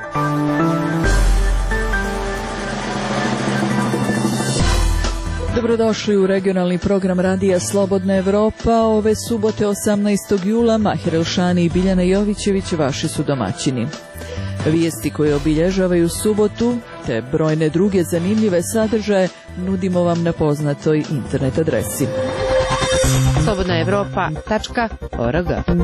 Dobrodošli u regionalni program radija Slobodna Evropa. Ove subote 18. jula Mahir Elšani i Biljana Jovićević vaši su domaćini. Vijesti koje obilježavaju subotu te brojne druge zanimljive sadržaje nudimo vam na poznatoj internet adresi slobodnaevropa.org.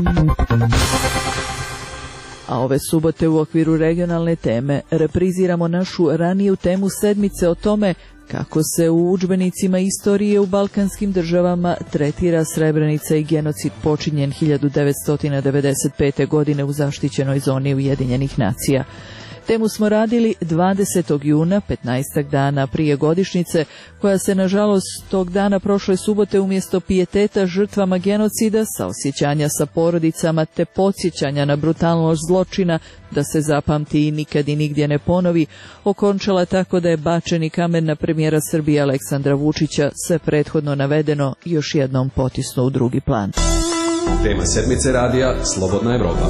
A ove subote u okviru regionalne teme repriziramo našu raniju temu sedmice o tome kako se u udžbenicima istorije u balkanskim državama tretira Srebrenica i genocid počinjen 1995. godine u zaštićenoj zoni Ujedinjenih nacija. Temu smo radili 20. juna, 15 dana prije godišnjice, koja se nažalost tog dana prošle subote umjesto pijeteta žrtvama genocida, saosjećanja sa porodicama te podsjećanja na brutalnost zločina da se zapamti i nikad i nigdje ne ponovi, okončala tako da je bačeni kamen na premijera Srbije Aleksandra Vučića, sve prethodno navedeno, još jednom potisnuo u drugi plan. Tema sedmice radija Slobodna Evropa.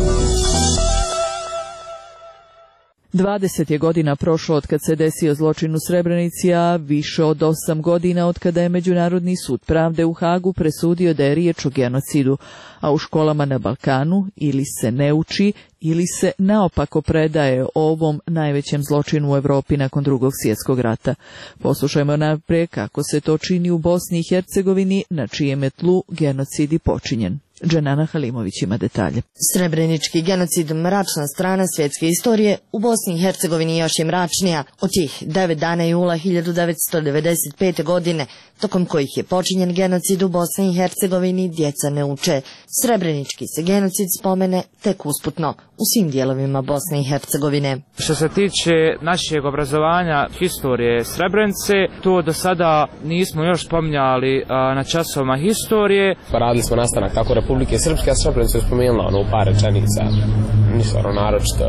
20 je godina prošlo od kad se desio zločin u Srebrenici, a više od 8 godina od kada je Međunarodni sud pravde u Hagu presudio da je riječ o genocidu, a u školama na Balkanu ili se ne uči ili se naopako predaje o ovom najvećem zločinu u Europi nakon Drugog svjetskog rata. Poslušajmo naprijed kako se to čini u Bosni i Hercegovini, na čijem je tlu genocid i počinjen. Dženana Halimović ima detalje. Srebrenički genocid, mračna strana svjetske istorije, u Bosni i Hercegovini još je mračnija od tih 9 dana jula 1995. godine, tokom kojih je počinjen genocid u Bosni i Hercegovini, djeca ne uče. Srebrenički se genocid spomene tek usputno u svim dijelovima Bosne i Hercegovine. Što se tiče našeg obrazovanja historije Srebrenice, to do sada nismo još spominjali na časovima historije. Radili smo nastanak tako Republike Srpske, a Srebrenicu je spomenula u par rečenica, ništa naročito.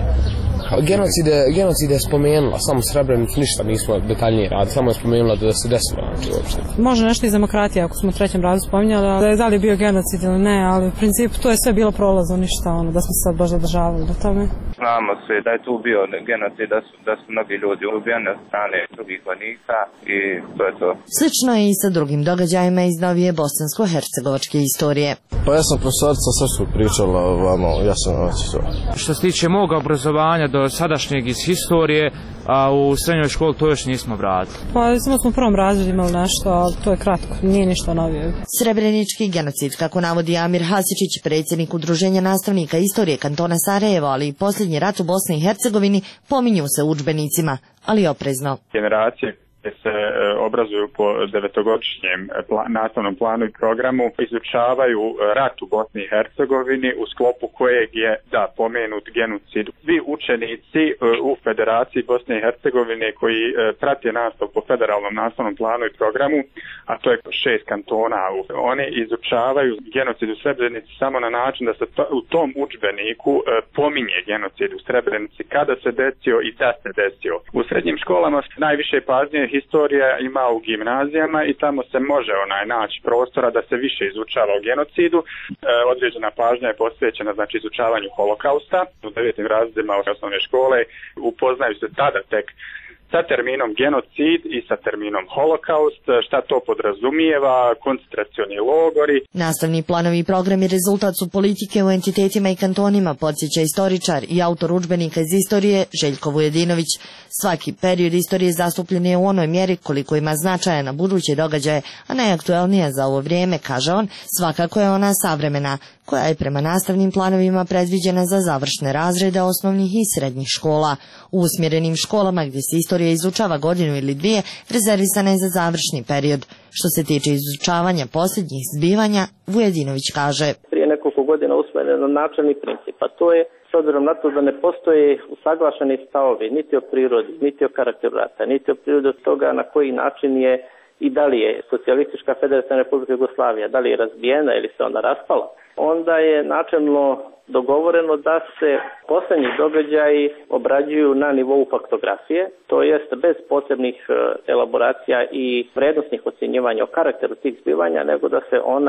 Genocid je spomenula, samo Srebrenicu ništa nismo detaljnije radili, samo je spomenula da se desilo, znači uopšte. Može nešto iz demokratije, ako smo u trećem radu spominjali, ali da li je bio genocid ili ne, ali u principu to je sve bilo prolazno, ništa da smo se sad baš zadržavali na tome. Znamo svi da je tu bio genocid, da su mnogi ljudi ubijeni od strane drugih vojnika i to je to. Slično je i sa drugim događajima iz novije bosansko-hercegovačke istorije. Pa ja sam profesorica srpskog pričala vamo, ja sam to. Što se tiče moga obrazovanja do sadašnjeg iz historije, a u srednjoj školi to još nismo vratili. Pa samo smo u prvom razredu imali nešto, ali to je kratko, nije ništa novije. Srebrenički genocid, kako navodi Amir Hasičić, predsjednik Udruženja nastavnika istorije kantona Sarajevo, ali i posljednji rat u Bosni i Hercegovini, pominju se u udžbenicima, ali oprezno. Generacije se obrazuju po devetogodišnjem nastavnom planu i programu, izučavaju rat u Bosni i Hercegovini u sklopu kojeg je pomenut genocid. Svi učenici u Federaciji Bosne i Hercegovine koji prate nastavu po federalnom nastavnom planu i programu, a to je 6 kantona, oni izučavaju genocid u Srebrenici samo na način da se u tom udžbeniku pominje genocid u Srebrenici, kada se desio i da se desio. U srednjim školama najviše pažnje historija ima u gimnazijama i tamo se može naći prostora da se više izučava o genocidu. Određena pažnja je posvećena izučavanju holokausta. U 9. razredima osnovne škole upoznaju se tada tek sa terminom genocid i sa terminom holokaust, šta to podrazumijeva, koncentracioni logori. Nastavni planovi i programi rezultat su politike u entitetima i kantonima, podsjeća istoričar i autor udžbenika iz istorije Željko Vujedinović. Svaki period istorije zastupljen je u onoj mjeri koliko ima značaja na buduće događaje, a najaktuelnija za ovo vrijeme, kaže on, svakako je ona savremena, koja je prema nastavnim planovima predviđena za završne razrede osnovnih i srednjih škola. U usmjerenim školama gdje se istorija izučava godinu ili dvije, rezervisana je za završni period. Što se tiče izučavanja posljednjih zbivanja, Vujedinović kaže: Prije nekoliko godina usmjeren na načelni princip, a to je s obzirom na to da ne postoje usaglašeni stavovi niti o prirodi, niti o karakteru rata, niti o prirodi od toga na koji način je i da li je Socijalistička federativna Republika Jugoslavija, da li je razbijena ili se ona raspala, onda je načelno dogovoreno da se posljednji događaji obrađuju na nivou faktografije, to jest bez posebnih elaboracija i vrednostnih ocjenjivanja o karakteru tih zbivanja, nego da se ona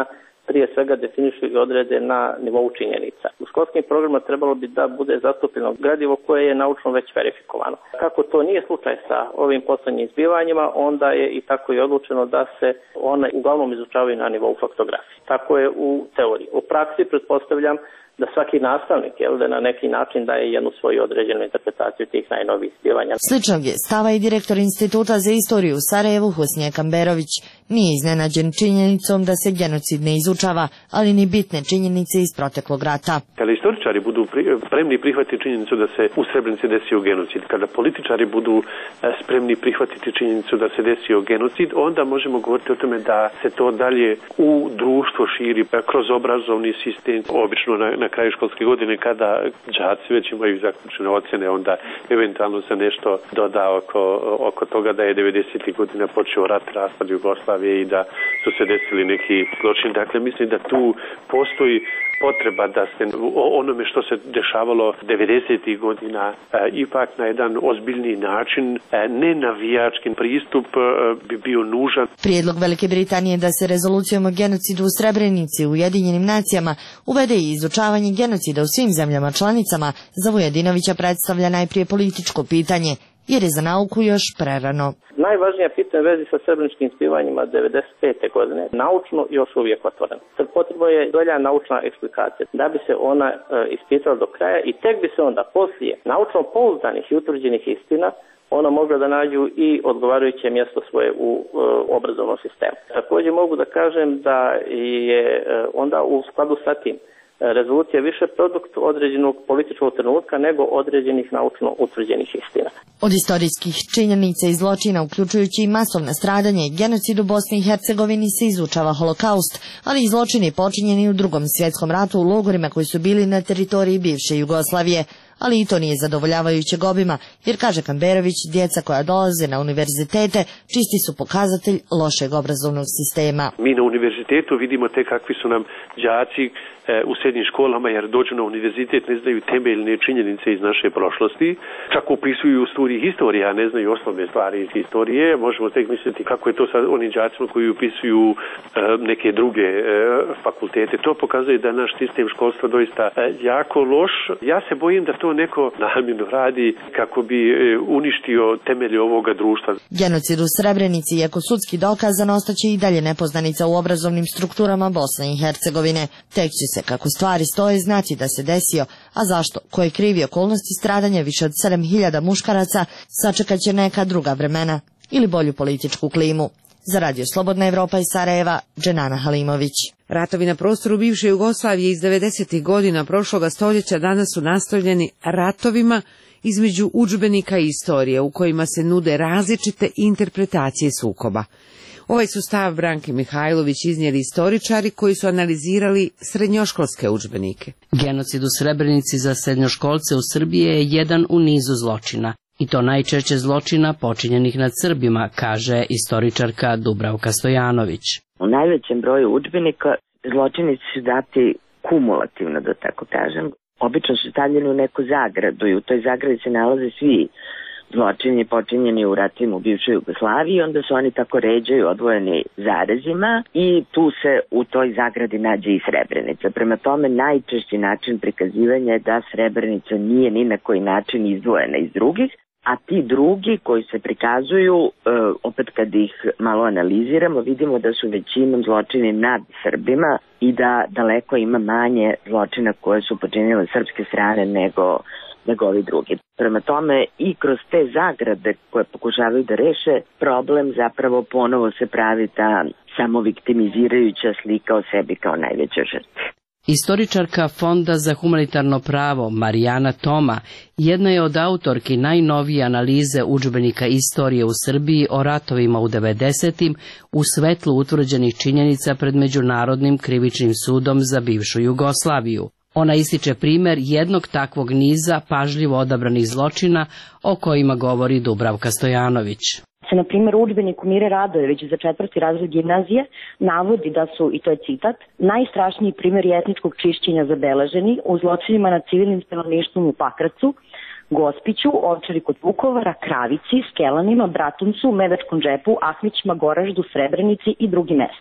prije svega definišu i odrede na nivou činjenica. U školskim programima trebalo bi da bude zastupljeno gradivo koje je naučno već verifikovano. Kako to nije slučaj sa ovim poslednjim zbivanjima, onda je i tako i odlučeno da se one uglavnom izučavaju na nivou faktografije. Tako je u teoriji. U praksi pretpostavljam da svaki nastavnik da na neki način daje jednu svoju određenu interpretaciju tih najnovijih zbivanja. Sličnog je stava i direktor Instituta za istoriju u Sarajevu Husnije Kamberović. Nije iznenađen činjenicom da se genocid ne izučava, ali ni bitne činjenice iz proteklog rata. Kada istoričari budu spremni prihvatiti činjenicu da se u Srebrenici desio genocid, kada političari budu spremni prihvatiti činjenicu da se desio genocid, onda možemo govoriti o tome da se to dalje u društvo širi kroz obrazovni sistem. Obično na kraju školske godine kada đaci već imaju zaključene ocjene, onda eventualno se nešto doda oko toga da je 90. godina počeo rat, raspad Jugoslavije i da su se desili neki zločini. Dakle, mislim da tu postoji potreba da se onome što se dešavalo 90. godina ipak na jedan ozbiljni način, ne navijački pristup bi bio nužan. Prijedlog Velike Britanije da se rezolucijom o genocidu u Srebrenici u Ujedinjenim nacijama uvede i izučavanje genocida u svim zemljama članicama za Vujadinovića predstavlja najprije političko pitanje, jer je za nauku još prerano. Najvažnija pitanja vezi sa srebreničkim zbivanjima 95. godine naučno još uvijek otvorena. Potrebno je dolja naučna eksplikacija da bi se ona ispitala do kraja i tek bi se onda poslije naučno pouzdanih i utvrđenih istina ona mogla da nađu i odgovarajuće mjesto svoje u obrazovnom sistemu. Također mogu da kažem da je onda u skladu sa tim rezolucija više produkt određenog političkog trenutka nego određenih naučno utvrđenih istina. Od istorijskih činjenica i zločina, uključujući i masovna stradanja i genocid u Bosni i Hercegovini, se izučava holokaust, ali i zločini počinjeni u Drugom svjetskom ratu u logorima koji su bili na teritoriji bivše Jugoslavije. Ali i to nije zadovoljavajućeg obima, jer, kaže Kamberović, djeca koja dolaze na univerzitete čisti su pokazatelj lošeg obrazovnog sistema. Mi na univerzitetu vidimo te kakvi su nam đaci u srednjim školama, jer dođu na univerzitet, ne znaju temeljne činjenice iz naše prošlosti, čak upisuju studije historije, a ne znaju osnovne stvari iz historije. Možemo tek misliti kako je to sa onim đacima koji upisuju neke druge fakultete. To pokazuje da naš sistem školstva doista jako loš. Ja se bojim da to neko namjerno radi kako bi uništio temelje ovoga društva. Genocid u Srebrenici, iako sudski dokazan, ostaće i dalje nepoznanica u obrazovnim strukturama Bosne i Hercegovine. Tek će se, kako stvari stoje, znati da se desio, a zašto, ko je krivi okolnosti stradanja više od 7.000 muškaraca, sačekat će neka druga vremena ili bolju političku klimu. Za Radio Slobodna Evropa iz Sarajeva, Dženana Halimović. Ratovi na prostoru bivše Jugoslavije iz 90. godina prošloga stoljeća danas su nastavljeni ratovima između udžbenika i istorije u kojima se nude različite interpretacije sukoba. Ovaj su stav Branke Mihajlović iznijeli istoričari koji su analizirali srednjoškolske udžbenike. Genocid u Srebrenici za srednjoškolce u Srbiji je jedan u nizu zločina. I to najčešće zločina počinjenih nad Srbima, kaže istoričarka Dubravka Stojanović. U najvećem broju udžbenika zločini su dati kumulativno, da tako kažem. Obično su stavljeni u neku zagradu i u toj zagradi se nalaze svi zločini počinjeni u ratima u bivšoj Jugoslaviji, onda se oni tako ređaju odvojeni zarezima i tu se u toj zagradi nađe i Srebrenica. Prema tome, najčešći način prikazivanja je da Srebrenica nije ni na koji način izdvojena iz drugih, a ti drugi koji se prikazuju, opet kad ih malo analiziramo, vidimo da su većinom zločini nad Srbima i da daleko ima manje zločina koje su počinile srpske strane nego ovi drugi. Prema tome i kroz te zagrade koje pokušavaju da reše problem, zapravo ponovo se pravi ta samoviktimizirajuća slika o sebi kao najveća žrtva. Istoričarka Fonda za humanitarno pravo Marijana Toma jedna je od autorki najnovije analize udžbenika istorije u Srbiji o ratovima u 90. u svetlu utvrđenih činjenica pred Međunarodnim krivičnim sudom za bivšu Jugoslaviju. Ona ističe primjer jednog takvog niza pažljivo odabranih zločina o kojima govori Dubravka Stojanović. Na primjer, u udžbeniku Mire Radojević za 4. razred gimnazije navodi da su, i to je citat, najstrašniji primjeri etničkog čišćenja zabeleženi u zločinima nad civilnim stanovništvom u Pakracu, Gospiću, Ovčari kod Vukovara, Kravici, Skelanima, Bratuncu, Medačkom džepu, Ahmićima, Goraždu, Srebrenici i drugim mestima.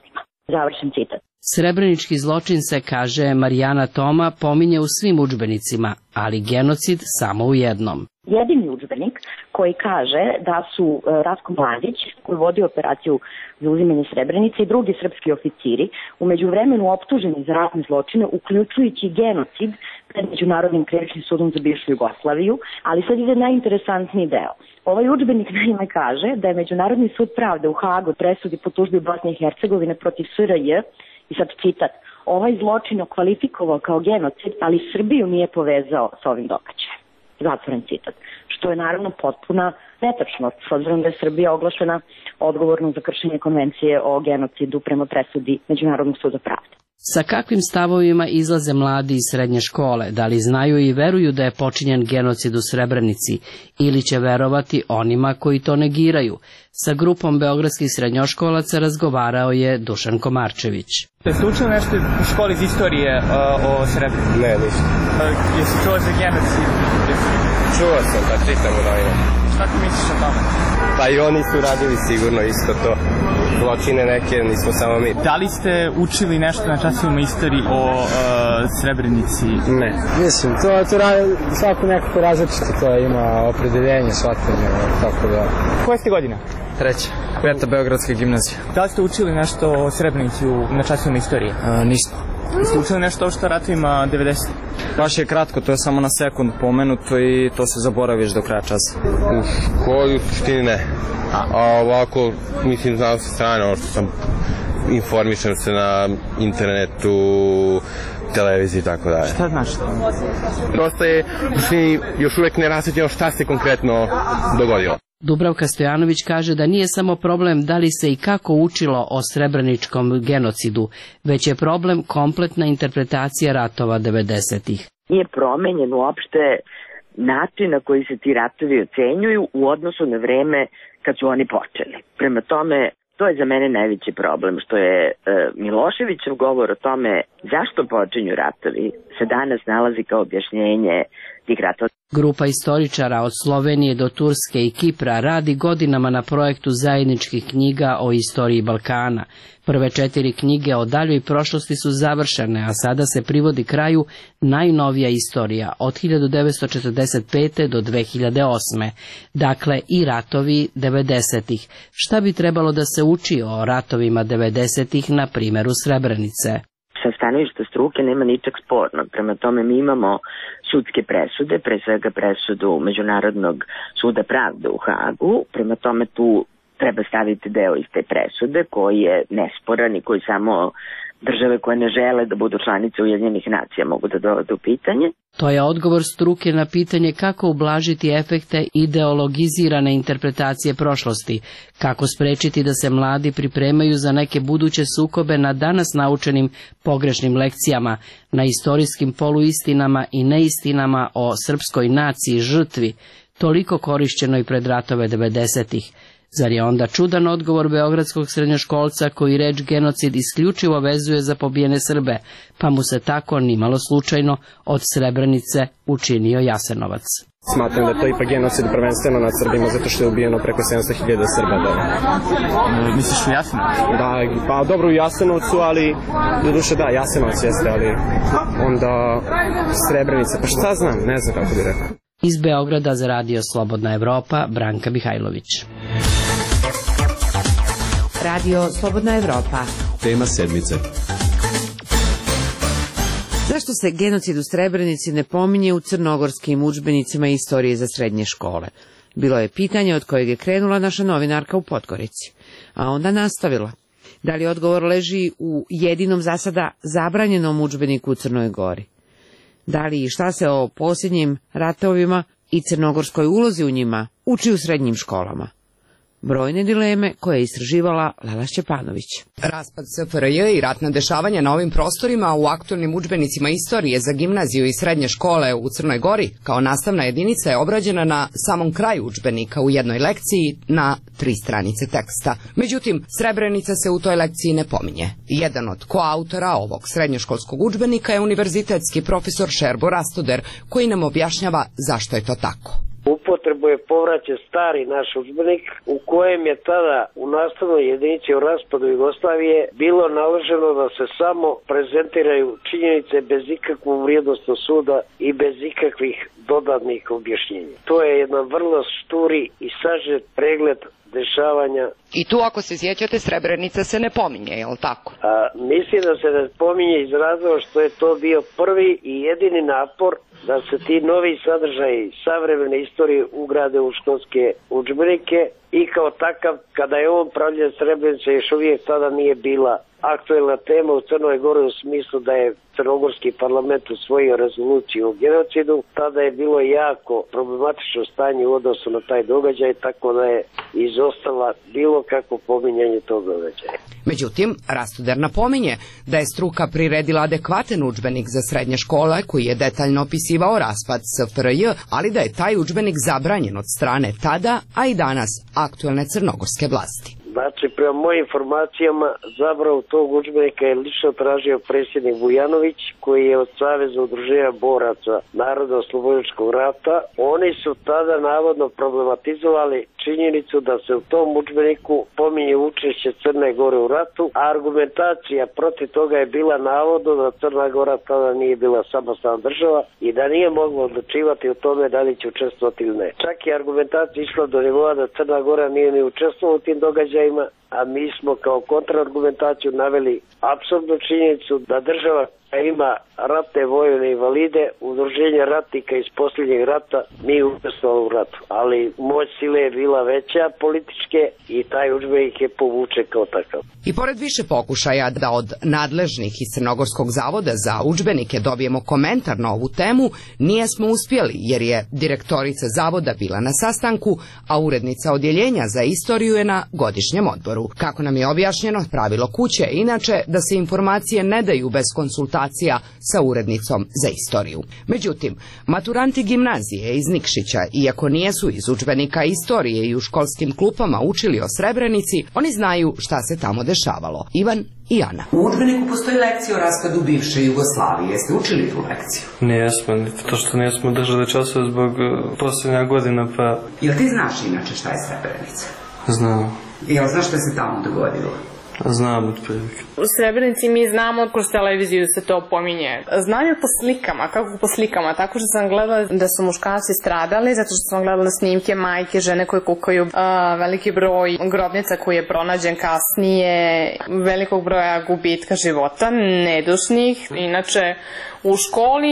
Završen citat. Srebrenički zločin se, kaže Marijana Toma, pominje u svim udžbenicima, ali genocid samo u jednom. Jedini udžbenik koji kaže da su Ratko Mladić, koji vodi operaciju za uzimanje Srebrenice, i drugi srpski oficiri u međuvremenu optuženi za ratne zločine, uključujući genocid pred Međunarodnim krivičnim sudom za bivšu Jugoslaviju, ali sad ide najinteresantniji deo. Ovaj udžbenik naime kaže da je Međunarodni sud pravde u Hagu presudi po tužbi Bosne i Hercegovine protiv SRJ, i sad citat, ovaj zločin okvalifikovao kao genocid, ali Srbiju nije povezao s ovim događajem. Zatvoren citat. Što je naravno potpuna netačnost, s obzirom da je Srbija oglašena odgovornom za kršenje konvencije o genocidu prema presudi Međunarodnog suda pravde. Sa kakvim stavovima izlaze mladi iz srednje škole? Da li znaju i veruju da je počinjen genocid u Srebrenici ili će verovati onima koji to negiraju? Sa grupom beogradskih srednjoškolaca razgovarao je Dušan Komarčević. Jeste učili nešto u školi iz istorije o Srebrenici? Ne, ništa. Jesi čuo za genocid? Čuo sam, pa čitam u novinama. Šta ti misliš o tome? Pa i oni su radili sigurno isto to. Zločine neke, nismo samo mi. Da li ste učili nešto na časovima istoriji o Srebrenici? Ne. Mislim, to svako nekako različito, to ima opredeljenje, shvatanje, tako da. Koje ste godine? 3. 5. Beogradska gimnazija. Da li ste učili nešto o Srebrenici na časovima istorije? Nismo. Ste učili nešto o što ratovima 90? Baš je kratko, to je samo na sekund pomenuto i to se zaboraviš do kraja časa. U školi u suštini ne. A ovako, mislim, znao se strane, ono što sam informišem se na internetu, televiziji i tako dalje. Šta znaš to? Prosto je, još uvek ne rasvetljeno šta se konkretno dogodilo. Dubravka Stojanović kaže da nije samo problem da li se i kako učilo o srebreničkom genocidu, već je problem kompletna interpretacija ratova 90-ih. Nije promenjen uopšte način na koji se ti ratovi ocenjuju u odnosu na vreme kad su oni počeli. Prema tome, to je za mene najveći problem, što je Miloševićev govor o tome zašto počinju ratovi se danas nalazi kao objašnjenje tih ratova. Grupa istoričara od Slovenije do Turske i Kipra radi godinama na projektu zajedničkih knjiga o istoriji Balkana. Prve 4 knjige o daljoj prošlosti su završene, a sada se privodi kraju najnovija istorija od 1945. do 2008. Dakle, i ratovi 90-ih. Šta bi trebalo da se uči o ratovima 90-ih na primjeru Srebrenice? Sa stanovišta struke nema ničeg spornog. Prema tome mi imamo sudske presude, pre svega presudu Međunarodnog suda pravde u Hagu. Prema tome tu treba staviti deo iz te presude koji je nesporan i koji samo države koje ne žele da budu članice Ujedinjenih nacija mogu da dovedu u pitanje. To je odgovor struke na pitanje kako ublažiti efekte ideologizirane interpretacije prošlosti, kako sprečiti da se mladi pripremaju za neke buduće sukobe na danas naučenim pogrešnim lekcijama, na istorijskim poluistinama i neistinama o srpskoj naciji žrtvi, toliko korišćenoj pred ratove 90-ih. Zar je onda čudan odgovor beogradskog srednjoškolca koji reč genocid isključivo vezuje za pobijene Srbe, pa mu se tako nimalo slučajno od Srebrenice učinio Jasenovac. Smatram da je to ipak genocid prvenstveno nad Srbima zato što je ubijeno preko 700.000 Srba. Misliš u Jasenovcu? Da, pa dobro u Jasenovcu, ali doduše da, Jasenovac jeste, ali onda Srebrenica, pa šta znam, ne znam kako bi rekao. Iz Beograda za Radio Slobodna Evropa, Branka Mihajlović. Radio Slobodna Evropa. Tema sedmice. Zašto se genocid u Srebrenici ne pominje u crnogorskim udžbenicima istorije za srednje škole? Bilo je pitanje od kojeg je krenula naša novinarka u Podgorici, a onda nastavila. Da li odgovor leži u jedinom za sada zabranjenom udžbeniku u Crnoj Gori? Da li i šta se o posljednjim ratovima i crnogorskoj ulozi u njima uči u srednjim školama? Brojne dileme koje je istraživala Lela Šćepanović. Raspad SFRJ i ratna dešavanja na ovim prostorima u aktualnim udžbenicima istorije za gimnaziju i srednje škole u Crnoj Gori kao nastavna jedinica je obrađena na samom kraju udžbenika u jednoj lekciji na 3 stranice teksta. Međutim, Srebrenica se u toj lekciji ne pominje. Jedan od koautora ovog srednjoškolskog udžbenika je univerzitetski profesor Šerbo Rastoder, koji nam objašnjava zašto je to tako. U upotrebu je povraćen stari naš udžbenik u kojem je tada u nastavnoj jedinici o raspadu Jugoslavije bilo naloženo da se samo prezentiraju činjenice bez ikakvog vrijednosnog suda i bez ikakvih dodatnih objašnjenja. To je jedan vrlo šturi i sažet pregled dešavanja. I tu, ako se sjećate, Srebrenica se ne pominje, je li tako? Mislim da se ne pominje iz razloga što je to bio prvi i jedini napor da se ti novi sadržaji savremene istorije ugrade u školske udžbenike i kao takav, kada je on pravljen, Srebrenica još uvijek tada nije bila aktuelna tema u Crnoj Gori u smislu da je crnogorski parlament usvojio rezoluciju o genocidu. Tada je bilo jako problematično stanje u odnosu na taj događaj, tako da je izostala bilo kakvo pominjanje tog događaja. Međutim, Rastuder napominje da je struka priredila adekvatan udžbenik za srednje škole koji je detaljno opisivao raspad SFRJ, ali da je taj udžbenik zabranjen od strane tada, a i danas aktuelne crnogorske vlasti. Znači, prema mojim informacijama, zabravu tog udžbenika je lično tražio predsjednik Vujanović, koji je od Saveza udruženja boraca Narodno-oslobodilačkog rata. Oni su tada navodno problematizovali činjenicu da se u tom udžbeniku pominje učešće Crne Gore u ratu, a argumentacija protiv toga je bila navodno da Crna Gora tada nije bila samostalna država i da nije mogla odlučivati o tome da li će učestvovati ili ne. Čak i argumentacija išla do nivoa da Crna Gora nije ni učestvovala u tim događajima, a mi smo kao kontraargumentaciju naveli apsolutnu činjenicu da država ima ratne vojne invalide, udruženje ratnika iz posljednjeg rata, mi učestvovali u ratu. Ali moć sile je bila veća političke i taj udžbenik je povučen kao takav. I pored više pokušaja da od nadležnih iz Crnogorskog zavoda za udžbenike dobijemo komentar na ovu temu, nije smo uspjeli jer je direktorica zavoda bila na sastanku, a urednica odjeljenja za istoriju je na godišnjem odboru. Kako nam je objašnjeno, pravilo kuće je inače da se informacije ne daju bez konsultacija sa urednicom za istoriju. Međutim, maturanti gimnazije iz Nikšića, iako nijesu iz udžbenika istorije i u školskim klupama učili o Srebrenici, oni znaju šta se tamo dešavalo. Ivan i Ana. U udžbeniku postoji lekcija o raspadu bivše Jugoslavije. Jeste učili tu lekciju? Nijesmo, to što nismo držali časove zbog posljednja godina, pa... Jel ti znaš inače šta je Srebrenica? Znam. Jel znaš šta se tamo dogodilo? Znam otprilike. U Srebrenici mi znamo kroz televiziju se to pominje. Znam je po slikama, kako po slikama, tako što sam gledala da su muškarci stradali, zato što sam gledala snimke majke, žene koje kukaju, veliki broj grobnica koji je pronađen kasnije, velikog broja gubitka života, nedušnih, inače u školi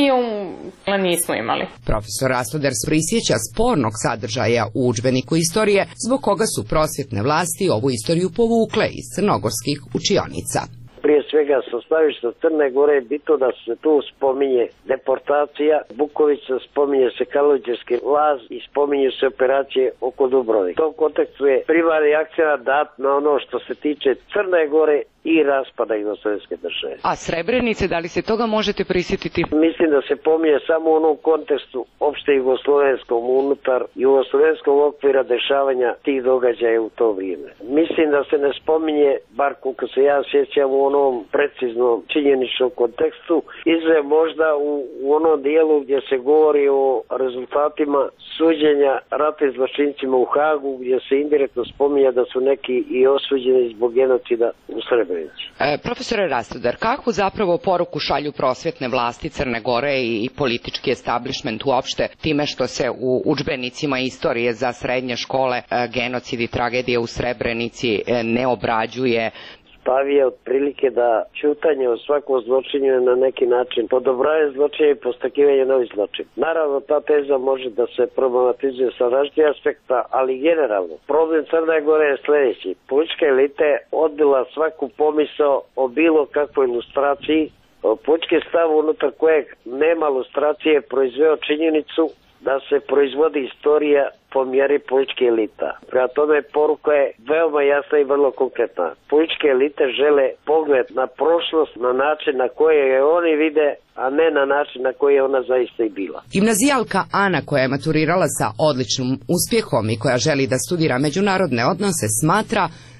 nismo imali. Profesor Rastuder prisjeća spornog sadržaja u udžbeniku istorije, zbog koga su prosvjetne vlasti ovu istoriju povukle iz crnogorskih učionica. Prije svega sa stavišta Crne Gore je bitno da se tu spominje deportacija Bukovica, spominje se Kaluđerski laz i spominje se operacije oko Dubrovnika. U tom kontekstu je primarni akcenat dat na ono što se tiče Crne Gore i raspada jugoslovenske države. A Srebrenice, da li se toga možete prisjetiti? Mislim da se pominje samo u onom kontekstu opšte jugoslovenskom, unutar jugoslovenskog okvira dešavanja tih događaja u to vrijeme. Mislim da se ne spominje, bar koliko se ja sjećam, u onom preciznom činjeničnom kontekstu, izve možda u onom dijelu gdje se govori o rezultatima suđenja ratnim zločincima u Hagu, gdje se indirektno spominje da su neki i osuđeni zbog genocida u Srebrenici. Profesore Rastuder, kakvu zapravo poruku šalju prosvjetne vlasti Crne Gore i politički establishment uopšte time što se u udžbenicima istorije za srednje škole genocid i tragedije u Srebrenici ne obrađuje? Stav je otprilike da ćutanje o svakom zločinu je na neki način podobravanje zločina i postakivanje novih zločina. Naravno, ta teza može da se problematizuje sa različitih aspekta, ali generalno. Problem Crne Gore je sljedeći. Politička elita je odbila svaku pomisao o bilo kakvoj ilustraciji. Politički stav unutar kojeg nema ilustracije proizveo činjenicu da se proizvodi istorija po mjeri političke elita. Prema tome poruka je veoma jasna i vrlo konkretna. Političke elite žele pogled na prošlost na način na koje je oni vide, a ne na način na koji je ona zaista i bila. Gimnazijalka Ana, koja je maturirala sa odličnim uspjehom i koja želi da studira međunarodne odnose, smatra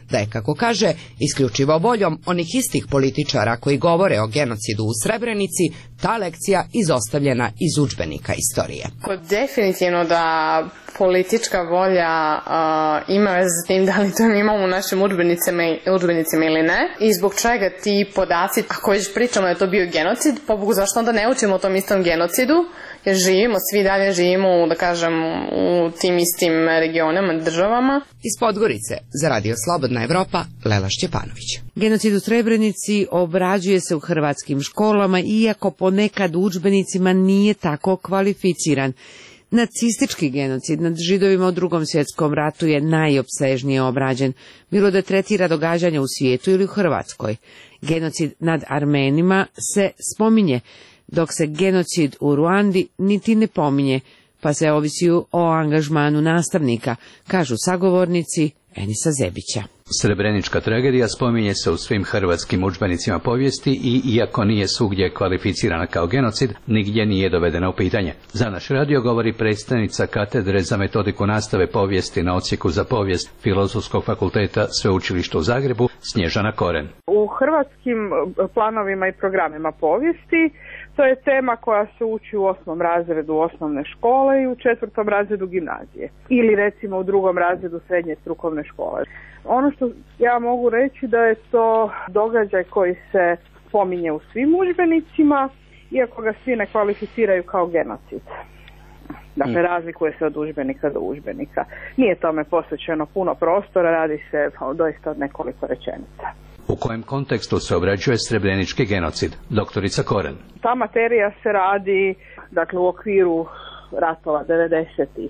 da je, kako kaže, isključivo voljom onih istih političara koji govore o genocidu u Srebrenici, ta lekcija izostavljena iz udžbenika istorije. Definitivno da politička volja ima veze s tim da li to mi imamo u našim udžbenicima ili ne i zbog čega ti podaci, ako već pričamo da je to bio genocid, pa Bogu zašto onda ne učimo o tom istom genocidu, jer svi dalje živimo, da kažem, u tim istim regionama, državama. Iz Podgorice, za Radio Slobodna Evropa, Lela Šćepanović. Genocid u Srebrenici obrađuje se u hrvatskim školama, iako ponekad u udžbenicima nije tako kvalificiran. Nacistički genocid nad Židovima u Drugom svjetskom ratu je najopsežnije obrađen, bilo da tretira događanja u svijetu ili u Hrvatskoj. Genocid nad Armenima se spominje, dok se genocid u Ruandi niti ne pominje, pa se ovisi o angažmanu nastavnika, kažu sagovornici Enisa Zebića. Srebrenička tragedija spominje se u svim hrvatskim udžbenicima povijesti i iako nije svugdje kvalificirana kao genocid, nigdje nije dovedena u pitanje. Za naš radio govori predstavnica katedre za metodiku nastave povijesti na odsjeku za povijest Filozofskog fakulteta Sveučilišta u Zagrebu, Snježana Koren. U hrvatskim planovima i programima povijesti to je tema koja se uči u 8. razredu osnovne škole i u 4. razredu gimnazije. Ili recimo u 2. razredu srednje strukovne škole. Ono što ja mogu reći da je to događaj koji se spominje u svim udžbenicima, iako ga svi ne kvalificiraju kao genocid. Dakle, razlikuje se od udžbenika do udžbenika. Nije tome posvećeno puno prostora, radi se doista od nekoliko rečenica. U kojem kontekstu se obrađuje srebrenički genocid? Doktorica Koren. Ta materija se radi, dakle, u okviru ratova 90-ih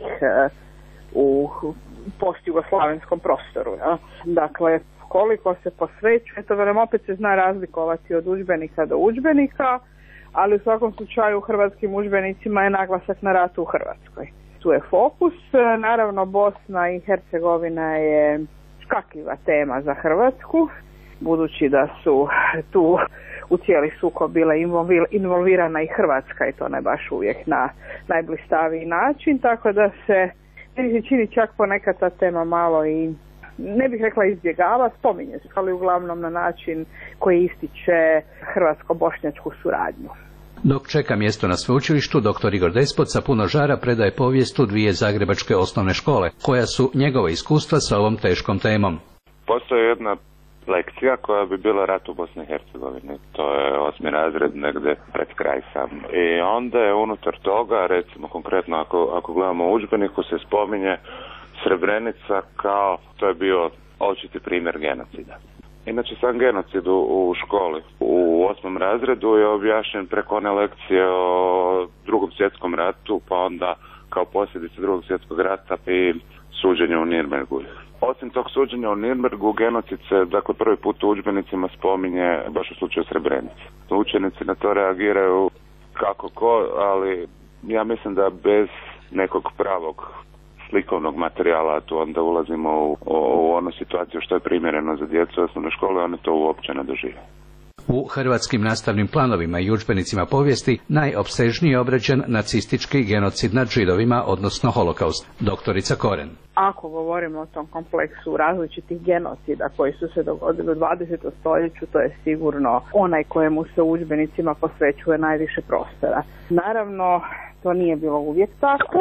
u postjugoslavenskom prostoru. Ja? Dakle, koliko se posvećuje, to velim opet se zna razlikovati od udžbenika do udžbenika, ali u svakom slučaju u hrvatskim udžbenicima je naglasak na ratu u Hrvatskoj. Tu je fokus, naravno Bosna i Hercegovina je škakljiva tema za Hrvatsku, budući da su tu u cijeli sukob bila involvirana i Hrvatska i to ne baš uvijek na najblistaviji način, tako da se čini čak ponekad ta tema malo i, ne bih rekla izbjegava, spominje se, ali uglavnom na način koji ističe hrvatsko-bošnjačku suradnju. Dok čeka mjesto na sveučilištu, dr. Igor Despot sa puno žara predaje povijest u 2 zagrebačke osnovne škole, koja su njegova iskustva sa ovom teškom temom. Postoji jedna lekcija koja bi bila rat u Bosni i Hercegovini. To je 8. razred negdje pred kraj sam. I onda je unutar toga, recimo konkretno ako gledamo u udžbeniku, se spominje Srebrenica kao to je bio očiti primjer genocida. Inače sam genocid u školi u 8. razredu je objašnjen preko one lekcije o Drugom svjetskom ratu, pa onda kao posljedice Drugog svjetskog rata i suđenje u Nirnbergu. Osim tog suđenja u Nirnbergu, genocid se, dakle, prvi put u udžbenicima spominje baš u slučaju Srebrenice. Učenici na to reagiraju kako ko, ali ja mislim da bez nekog pravog slikovnog materijala, tu onda ulazimo u onu situaciju što je primjereno za djecu osnovne škole, oni to uopće ne dožive. U hrvatskim nastavnim planovima i udžbenicima povijesti najopsežniji je obrađen nacistički genocid nad Židovima, odnosno holokaust. Doktorica Koren. Ako govorimo o tom kompleksu različitih genocida koji su se dogodili u 20. stoljeću, to je sigurno onaj kojemu se u udžbenicima posvećuje najviše prostora. Naravno, to nije bilo uvijek tako.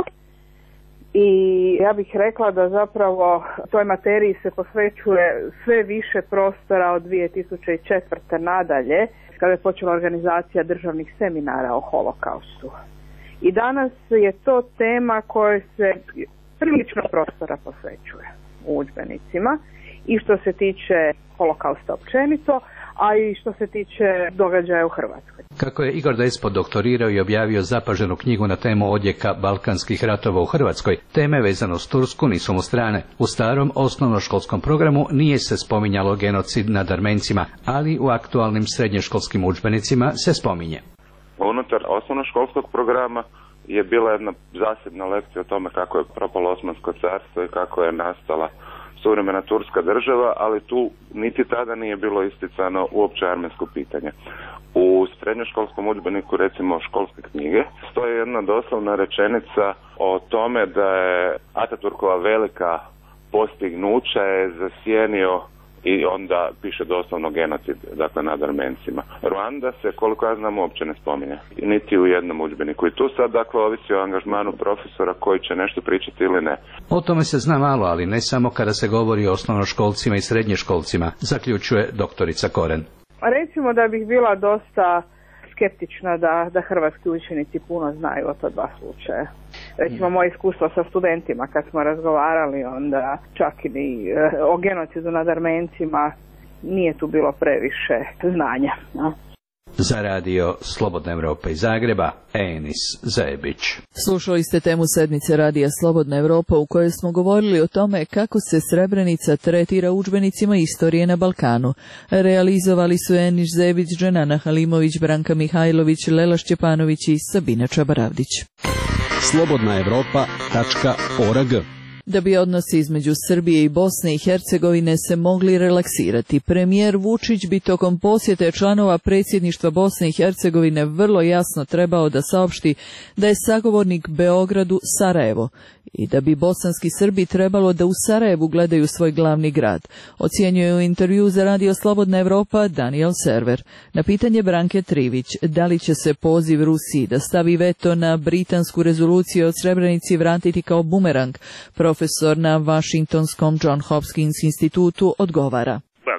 I ja bih rekla da zapravo toj materiji se posvećuje sve više prostora od 2004. nadalje, kada je počela organizacija državnih seminara o holokaustu. I danas je to tema kojoj se prilično prostora posvećuje u udžbenicima i što se tiče holokausta općenito, a i što se tiče događaja u Hrvatskoj. Kako je Igor Despot doktorirao i objavio zapaženu knjigu na temu odjeka balkanskih ratova u Hrvatskoj, teme vezano s Tursku nisu mu strane. U starom osnovnoškolskom programu nije se spominjalo genocid nad Armencima, ali u aktualnim srednjoškolskim udžbenicima se spominje. Unutar osnovnoškolskog programa je bila jedna zasebna lekcija o tome kako je propalo Osmansko carstvo i kako je nastala suvremena turska država, ali tu niti tada nije bilo isticano uopće armensko pitanje. U srednjoškolskom udžbeniku, recimo školske knjige, stoji jedna doslovna rečenica o tome da je Ataturkova velika postignuća je zasjenio i onda piše doslovno genocid, dakle nad Armencima. Ruanda se, koliko ja znam, uopće ne spominje, niti u jednom udžbeniku. I tu sad, dakle, ovisi o angažmanu profesora koji će nešto pričati ili ne. O tome se zna malo, ali ne samo kada se govori o osnovnoškolcima i srednješkolcima, zaključuje doktorica Koren. Recimo da bih bila dosta skeptična da hrvatski učenici puno znaju o to dva slučaja. Recimo moje iskustvo sa studentima kad smo razgovarali, onda čak i o genocidu nad Armencima nije tu bilo previše znanja. Za radio Slobodna Evropa iz Zagreba, Enis Zajebić. Slušali ste temu sedmice radija Slobodna Evropa u kojoj smo govorili o tome kako se Srebrenica tretira u udžbenicima istorije na Balkanu. Realizovali su Enis Zajebić, Dženana Halimović, Branka Mihajlović, Lela Šćepanović i Sabina Čabaravdić. slobodnaevropa.org. Da bi odnosi između Srbije i Bosne i Hercegovine se mogli relaksirati, premijer Vučić bi tokom posjete članova predsjedništva Bosne i Hercegovine vrlo jasno trebao da saopšti da je sagovornik Beogradu Sarajevo i da bi bosanski Srbi trebalo da u Sarajevu gledaju svoj glavni grad, ocjenjuje u intervju za radio Slobodna Evropa Daniel Server. Na pitanje Branke Trivić, da li će se poziv Rusiji da stavi veto na britansku rezoluciju od Srebrenici vratiti kao bumerang, profesor na Washingtonskom John Hopkins institutu odgovara.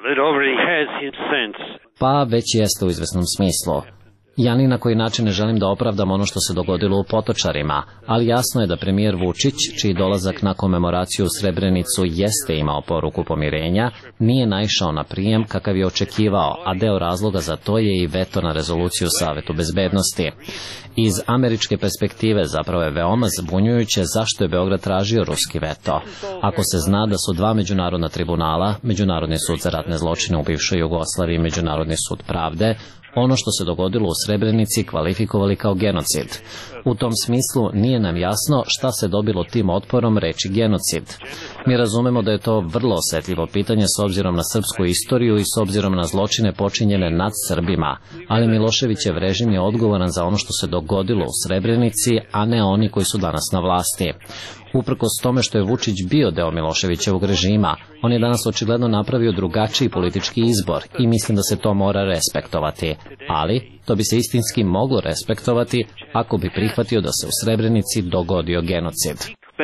Pa već jeste u izvesnom smislu. Ja ni na koji način ne želim da opravdam ono što se dogodilo u Potočarima, ali jasno je da premijer Vučić, čiji dolazak na komemoraciju u Srebrenicu jeste imao poruku pomirenja, nije naišao na prijem kakav je očekivao, a deo razloga za to je i veto na rezoluciju Savetu bezbednosti. Iz američke perspektive zapravo je veoma zbunjujuće zašto je Beograd tražio ruski veto. Ako se zna da su dva međunarodna tribunala, Međunarodni sud za ratne zločine u bivšoj Jugoslaviji i Međunarodni sud pravde, ono što se dogodilo u Srebrenici kvalifikovali kao genocid. U tom smislu nije nam jasno šta se dobilo tim otporom reči genocid. Mi razumemo da je to vrlo osetljivo pitanje s obzirom na srpsku istoriju i s obzirom na zločine počinjene nad Srbima, ali Miloševićev režim je odgovoran za ono što se dogodilo u Srebrenici, a ne oni koji su danas na vlasti. Uprkos tome što je Vučić bio deo Miloševićevog režima, on je danas očigledno napravio drugačiji politički izbor i mislim da se to mora respektovati. Ali to bi se istinski moglo respektovati ako bi prihvatio da se u Srebrenici dogodio genocid.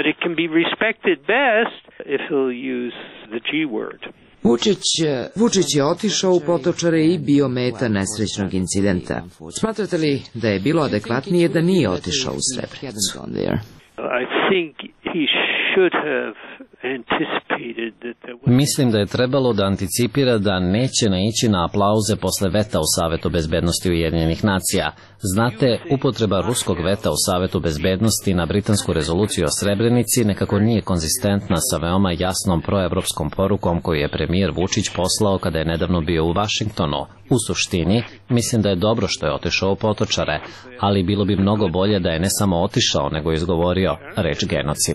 Vučić je otišao u Potočare i bio meta nesrećnog incidenta. Smatrate li da je bilo adekvatnije da nije otišao u Srebrenicu? Mislim da je trebalo da anticipira da neće naići na aplauze posle veta u Savetu bezbednosti Ujedinjenih nacija. Znate, upotreba ruskog veta u Savetu bezbednosti na britansku rezoluciju o Srebrenici nekako nije konzistentna sa veoma jasnom proevropskom porukom koju je premijer Vučić poslao kada je nedavno bio u Vašingtonu. U suštini, mislim da je dobro što je otišao u Potočare, ali bilo bi mnogo bolje da je ne samo otišao, nego izgovorio reč genocid.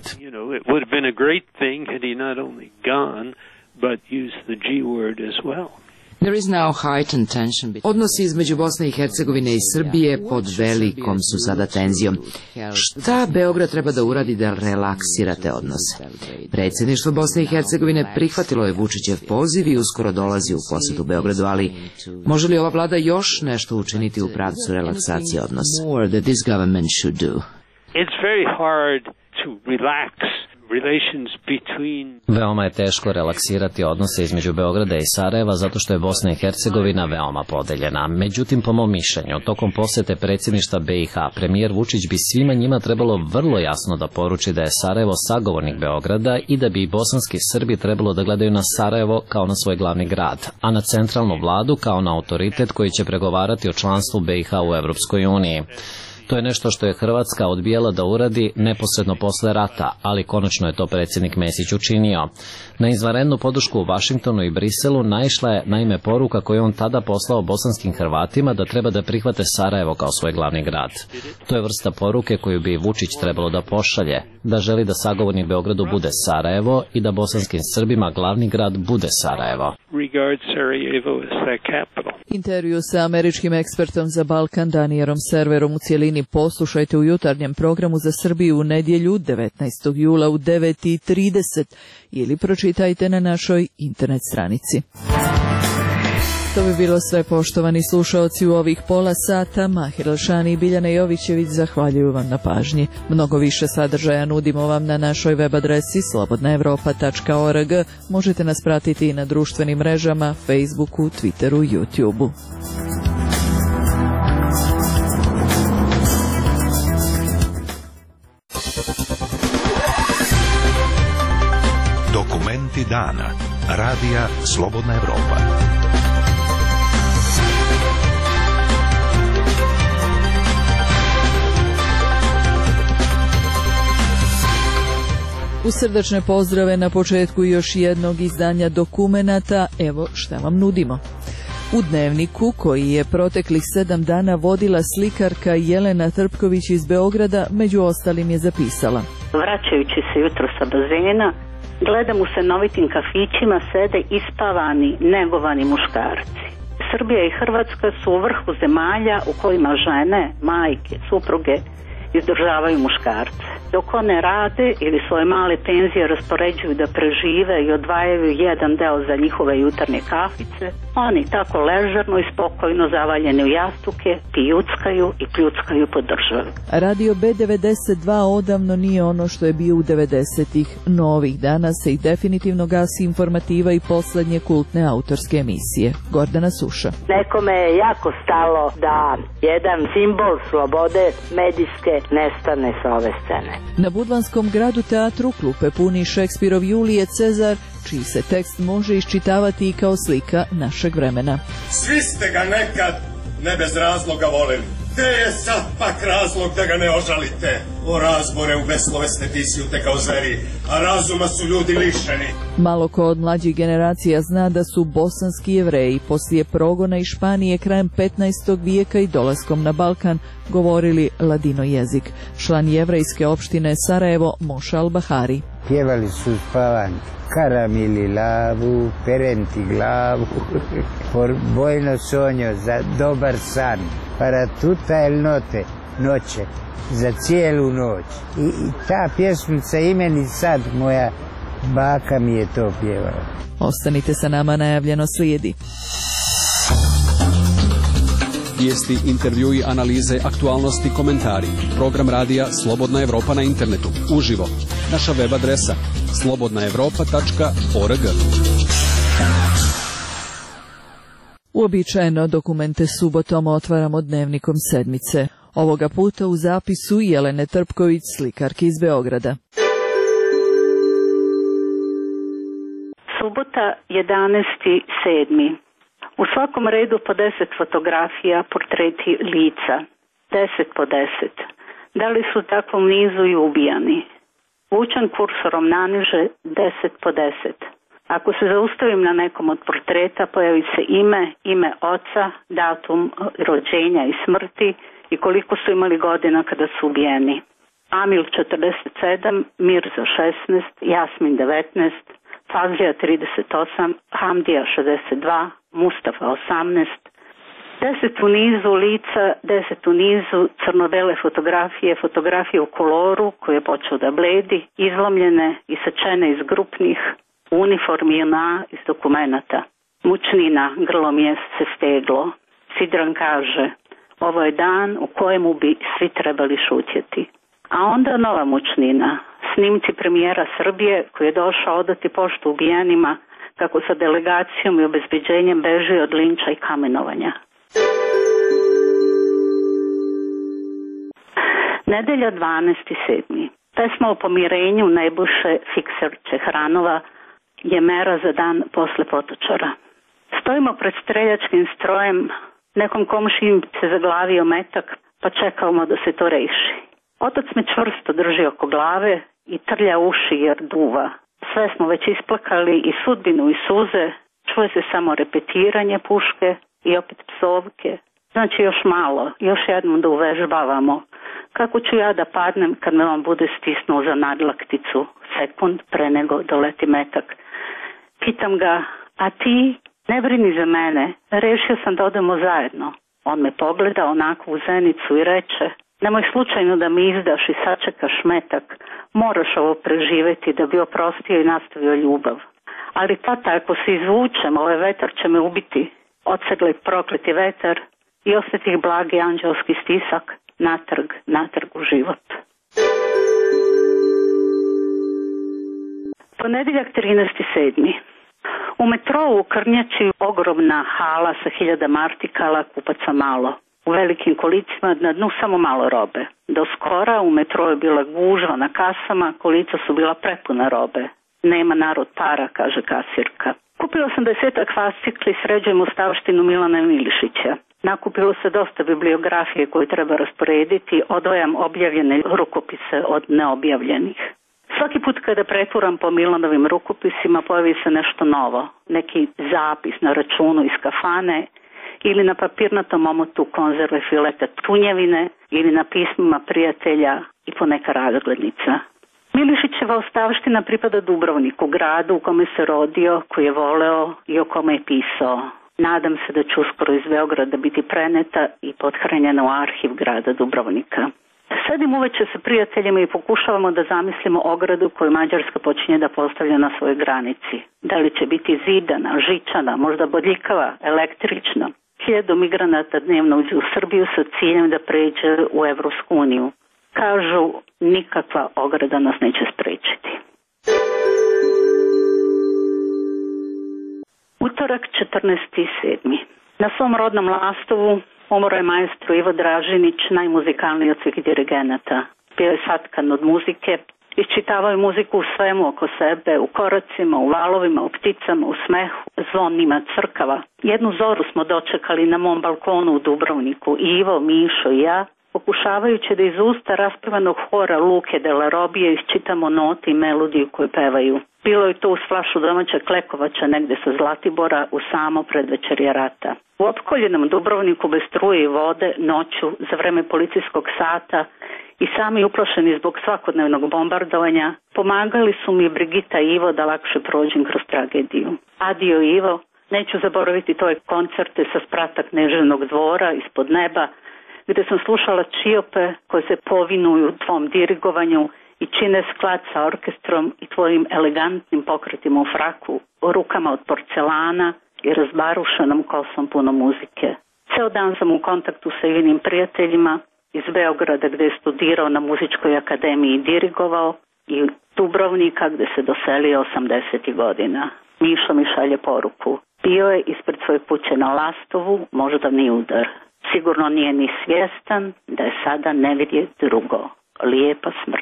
Odnosi između Bosne i Hercegovine i Srbije pod velikom su sada tenzijom. Šta Beograd treba da uradi da relaksira te odnose? Predsjedništvo Bosne i Hercegovine prihvatilo je Vučićev poziv i uskoro dolazi u posetu Beogradu, ali može li ova vlada još nešto učiniti u pravcu relaksacije odnosa? Veoma je teško relaksirati odnose između Beograda i Sarajeva zato što je Bosna i Hercegovina veoma podeljena. Međutim, po mom mišljenju, tokom posete predsjedništva BiH, premijer Vučić bi svima njima trebalo vrlo jasno da poruči da je Sarajevo sagovornik Beograda i da bi i bosanski Srbi trebalo da gledaju na Sarajevo kao na svoj glavni grad, a na centralnu vladu kao na autoritet koji će pregovarati o članstvu BiH u Evropskoj uniji. To je nešto što je Hrvatska odbijala da uradi neposredno posle rata, ali konačno je to predsjednik Mesić učinio. Na izvanrednu podršku u Vašingtonu i Briselu naišla je naime poruka koju on tada poslao bosanskim Hrvatima da treba da prihvate Sarajevo kao svoj glavni grad. To je vrsta poruke koju bi Vučić trebalo da pošalje, da želi da sagovornik Beogradu bude Sarajevo i da bosanskim Srbima glavni grad bude Sarajevo. Intervju sa američkim ekspertom za Balkan Danielom Serverom u cijelini cjelini poslušajte u jutarnjem programu za Srbiju u nedjelju 19. jula u 9:30 ili pročitajte na našoj internet stranici. To bi bilo sve, poštovani slušaoci, u ovih pola sata. Mahir Elšani i Biljana Jovićević zahvaljuju vam na pažnji. Mnogo više sadržaja nudimo vam na našoj web adresi slobodnaevropa.org. Možete nas pratiti i na društvenim mrežama, Facebooku, Twitteru i YouTubeu. Dokumenti dana. Radija Slobodna Evropa. U srdačne pozdrave na početku još jednog izdanja dokumenata, evo šta vam nudimo. U Dnevniku, koji je proteklih 7 dana vodila slikarka Jelena Trpković iz Beograda, među ostalim je zapisala: Vraćajući se jutro sa bazena, gledam u stanovitim kafićima sede ispavani, negovani muškarci. Srbija i Hrvatska su u vrhu zemalja u kojima žene, majke, supruge izdržavaju muškarce. Dok one rade ili svoje male penzije raspoređuju da prežive i odvajaju jedan deo za njihove jutarnje kafice, oni tako ležerno i spokojno zavaljeni u jastuke pijuckaju i pljuckaju po državi. Radio B92 odavno nije ono što je bio u 90-ih, no ovih dana se i definitivno gasi informativa i poslednje kultne autorske emisije. Gordana Suša. Nekome je jako stalo da jedan simbol slobode medijske nestane sa ove scene. Na Budvanskom gradu teatru klupe puni Šekspirov Julije Cezar, čiji se tekst može iščitavati i kao slika našeg vremena. Svi ste ga nekad ne bez razloga voleli. Gde je sad pak razlog da ga ne ožalite? O razbore u beslovesne pisjute kao zveri, a razuma su ljudi lišeni. Malo ko od mlađih generacija zna da su bosanski Jevreji poslije progona iz Španije krajem 15. vijeka i dolaskom na Balkan govorili ladino jezik. Član jevrejske opštine Sarajevo, Moša Al-Bahari. Pjevali su spavanke. Karamili lavu, perenti glavu, por bojno sonjo za dobar san, para tuta el note, noće, za cijelu noć. I ta pjesmica i meni sad, moja baka mi je to pjevala. Ostanite sa nama, najavljeno slijedi. Vijesti, intervjui, analize, aktualnosti, komentari. Program radija Slobodna Evropa na internetu. Uživo. Naša web adresa slobodnaevropa.org. Uobičajeno dokumente subotom otvaramo Dnevnikom sedmice. Ovoga puta u zapisu Jelene Trpković, slikarki iz Beograda. Subota 11.7. U svakom redu po 10 fotografija, portreti lica. 10 po 10. Da li su u takvom nizu i ubijani? Vučan kursorom naniže 10 po 10. Ako se zaustavim na nekom od portreta, pojavi se ime oca, datum rođenja i smrti i koliko su imali godina kada su ubijeni. Amil 47, Mirza 16, Jasmin 19, Fazlija 38, Hamdija 62, Mustafa 18, 10 u nizu lica, 10 u nizu crno-bele fotografije, fotografije u koloru koji je počeo da bledi, izlomljene i sečene iz grupnih uniformi JNA iz dokumenata. Mučnina, grlo mjesece steglo. Sidran kaže, ovo je dan u kojemu bi svi trebali šutjeti. A onda nova mučnina, snimci premijera Srbije koji je došao odati poštu ubijenima kako sa delegacijom i obezbeđenjem beži od linča i kamenovanja. Nedelja 12.7. Pesma o pomirenju Nebojše Fikser Čehranova je mera za dan posle Potočara. Stojimo pred streljačkim strojem, nekom komšijim se zaglavio metak, pa čekamo da se to reši. Otac me čvrsto drži oko glave i trlja uši jer duva. Sve smo već isplakali i sudbinu i suze, čuje se samo repetiranje puške i opet psovke. Znači još malo, još jednom da uvežbavamo. Kako ću ja da padnem kad me on bude stisnuo za nadlakticu sekund pre nego doleti metak. Pitam ga, a ti ne brini za mene, rešio sam da odemo zajedno. On me pogleda onako u zenicu i reče, Nemoj slučajno da mi izdaš i sačekaš metak, moraš ovo preživeti da bi oprostio i nastavio ljubav. Ali tata, ako se izvučem, ovaj vetar će me ubiti. Odsegli prokleti vetar i osjetih blagi anđelski stisak, natrag u život. Ponedjeljak 13.7. U metrou u Krnjači ogromna hala sa 1000 artikala, kupaca malo. U velikim kolicima na dnu samo malo robe. Do skora u metrou je bila gužva na kasama, kolica su bila prepuna robe. Nema narod para, kaže kasirka. Kupila sam 10 fascikli, sređujem ostavštinu Milana Milišića. Nakupilo se dosta bibliografije koju treba rasporediti, odvajam objavljene rukopise od neobjavljenih. Svaki put kada preturam po Milanovim rukopisima pojavi se nešto novo, neki zapis na računu iz kafane ili na papirnatom omotu konzerve fileta tunjevine ili na pismima prijatelja i poneka razglednica. Milišićeva ostavština pripada Dubrovniku, gradu u kome se rodio, koji je voleo i o kome je pisao. Nadam se da će uskoro iz Beograda biti preneta i pothranjena u arhiv grada Dubrovnika. Sedim uveče sa prijateljima i pokušavamo da zamislimo ogradu koju Mađarska počinje da postavlja na svojoj granici. Da li će biti zidana, žičana, možda bodljikava, električna. 1000 migranata dnevno uđe u Srbiju sa ciljem da pređe u Evropsku uniju. Kažu, nikakva ograda nas neće sprečiti. Utorak 14.7. Na svom rodnom Lastovu umro je maestro Ivo Dražinić, najmuzikalniji od svih dirigenata. Bio je satkan od muzike, iščitavao je muziku u svemu oko sebe, u koracima, u valovima, u pticama, u smehu, zvonima crkava. Jednu zoru smo dočekali na mom balkonu u Dubrovniku, Ivo, Mišo i ja, pokušavajući da iz usta raspevanog hora Luke de la Robije iščitamo note i melodiju koju pevaju. Bilo je to uz flašu domaća Klekovača negde sa Zlatibora u samo predvečerje rata. U opkoljenom Dubrovniku bez struje i vode, noću, za vreme policijskog sata i sami uplašeni zbog svakodnevnog bombardovanja, pomagali su mi Brigita i Ivo da lakše prođem kroz tragediju. Adio Ivo, neću zaboraviti tvoje koncerte sa sprata Kneževnog dvora ispod neba, gde sam slušala čiope koje se povinuju tvom dirigovanju i čine sklad sa orkestrom i tvojim elegantnim pokretima u fraku, rukama od porcelana i razbarušenom kosom puno muzike. Ceo dan sam u kontaktu sa Ivinim prijateljima iz Beograda gde je studirao na muzičkoj akademiji i dirigovao i Dubrovnika gde se doselio 80. godina. Mišo mi šalje poruku. Bio je ispred svoje kuće na Lastovu, moždani udar. Sigurno nije ni svjestan da je sada nevidje drugo. Lijepa smrt.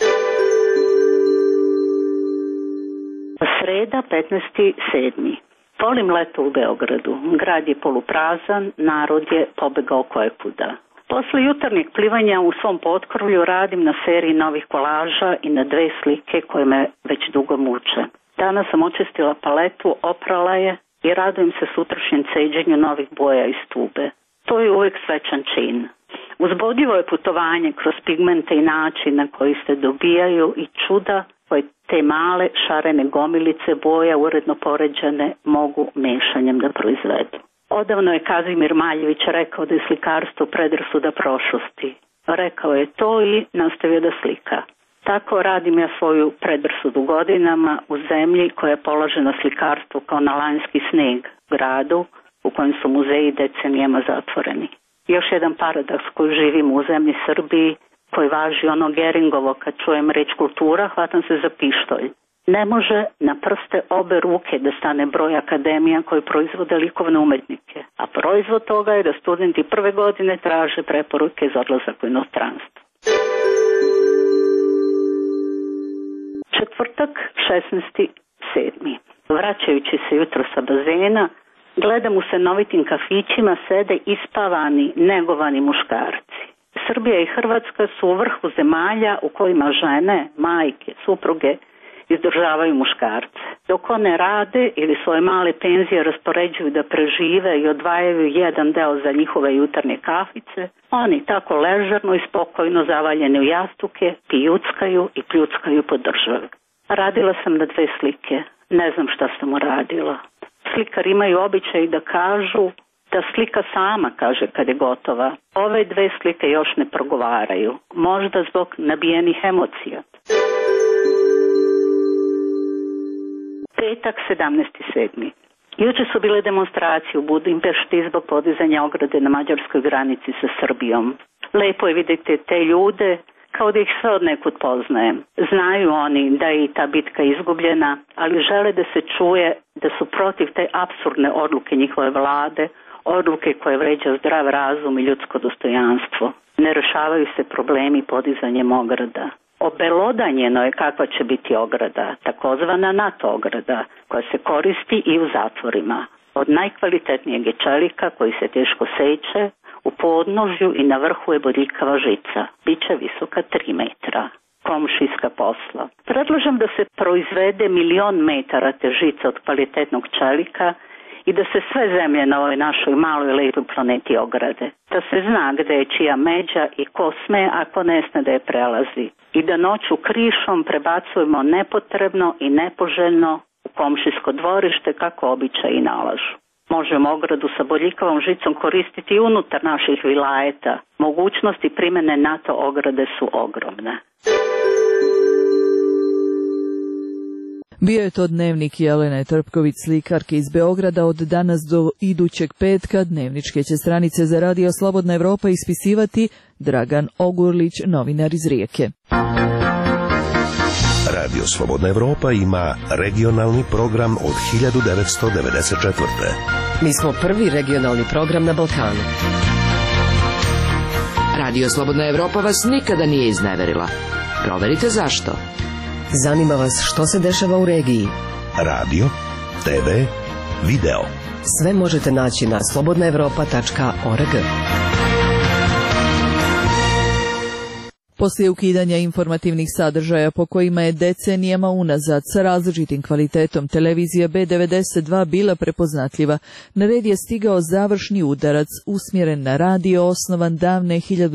Sreda 15.7. Volim leto u Beogradu. Grad je poluprazan, narod je pobegao kojekuda. Posle jutarnjeg plivanja u svom potkrovlju radim na seriji novih kolaža i na 2 slike koje me već dugo muče. Danas sam očistila paletu, oprala je i radujem se sutrašnjem ceđenju novih boja iz tube. To je uvijek svečan čin. Uzbudljivo je putovanje kroz pigmente i način na koji se dobijaju i čuda koje te male šarene gomilice boja uredno poređane mogu mešanjem da proizvedu. Odavno je Kazimir Maljević rekao da je slikarstvo predrasuda prošlosti. Rekao je to i nastavio da slika. Tako radim ja svoju predrasudu godinama u zemlji koja je položena slikarstvu kao na lanjski sneg, gradu u kojem su muzeji decenijama zatvoreni. Još jedan paradoks koji živimo u zemlji Srbiji, koji važi ono Geringovo, kad čujem reč kultura, hvatam se za pištolj. Ne može na prste obe ruke da stane broj akademija koji proizvode likovne umetnike, a proizvod toga je da studenti prve godine traže preporuke za odlazak u inostranstvo. Četvrtak, 16.7. Vraćajući se jutro sa bazena, gledam u stanovitim kafićima sede ispavani, negovani muškarci. Srbija i Hrvatska su u vrhu zemalja u kojima žene, majke, supruge izdržavaju muškarce. Dok one rade ili svoje male penzije raspoređuju da prežive i odvajaju jedan deo za njihove jutarnje kafice, oni tako ležerno i spokojno zavaljeni u jastuke pijuckaju i pljuckaju po državi. Radila sam na 2 slike. Ne znam šta sam uradila. Slikari imaju običaj da kažu Da slika sama kaže kad je gotova. Ove dve slike još ne progovaraju. Možda zbog nabijenih emocija. Petak, 17.7. Juče su bile demonstracije u Budimpešti zbog podizanja ograde na mađarskoj granici sa Srbijom. Lepo je vidjeti te ljude kao da ih sve od nekud poznajem. Znaju oni da je i ta bitka izgubljena, ali žele da se čuje da su protiv te apsurdne odluke njihove vlade, odluke koje vređa zdrav razum i ljudsko dostojanstvo. Ne rešavaju se problemi podizanjem ograda. Obelodanjeno je kakva će biti ograda, takozvana NATO ograda, koja se koristi i u zatvorima. Od najkvalitetnijeg je čelika koji se teško seče, u podnožju i na vrhu je bodljikava žica. Biće visoka 3 metra. Komšijska posla. Predlažem da se proizvede 1.000.000 metara te žica od kvalitetnog čelika i da se sve zemlje na ovoj našoj maloj lepoj planeti ograde. Da se zna gde je čija međa i ko sme, ako ne sme da je prelazi. I da noću krišom prebacujemo nepotrebno i nepoželjno u komšijsko dvorište kako običaji i nalažu. Možemo ogradu sa bodljikavom žicom koristiti i unutar naših vilajeta. Mogućnosti primene NATO ograde su ogromne. Bio je to dnevnik Jelene Trpković, slikarke iz Beograda. Od danas do idućeg petka dnevničke će stranice za Radio Slobodna Evropa ispisivati Dragan Ogurlić, novinar iz Rijeke. Radio Slobodna Evropa ima regionalni program od 1994. Mi smo prvi regionalni program na Balkanu. Radio Slobodna Evropa vas nikada nije izneverila. Proverite zašto. Zanima vas što se dešava u regiji. Radio, TV, video. Sve možete naći na slobodnaevropa.org. Poslije ukidanja informativnih sadržaja po kojima je decenijama unazad sa različitim kvalitetom televizija B92 bila prepoznatljiva, na red je stigao završni udarac usmjeren na radio osnovan davne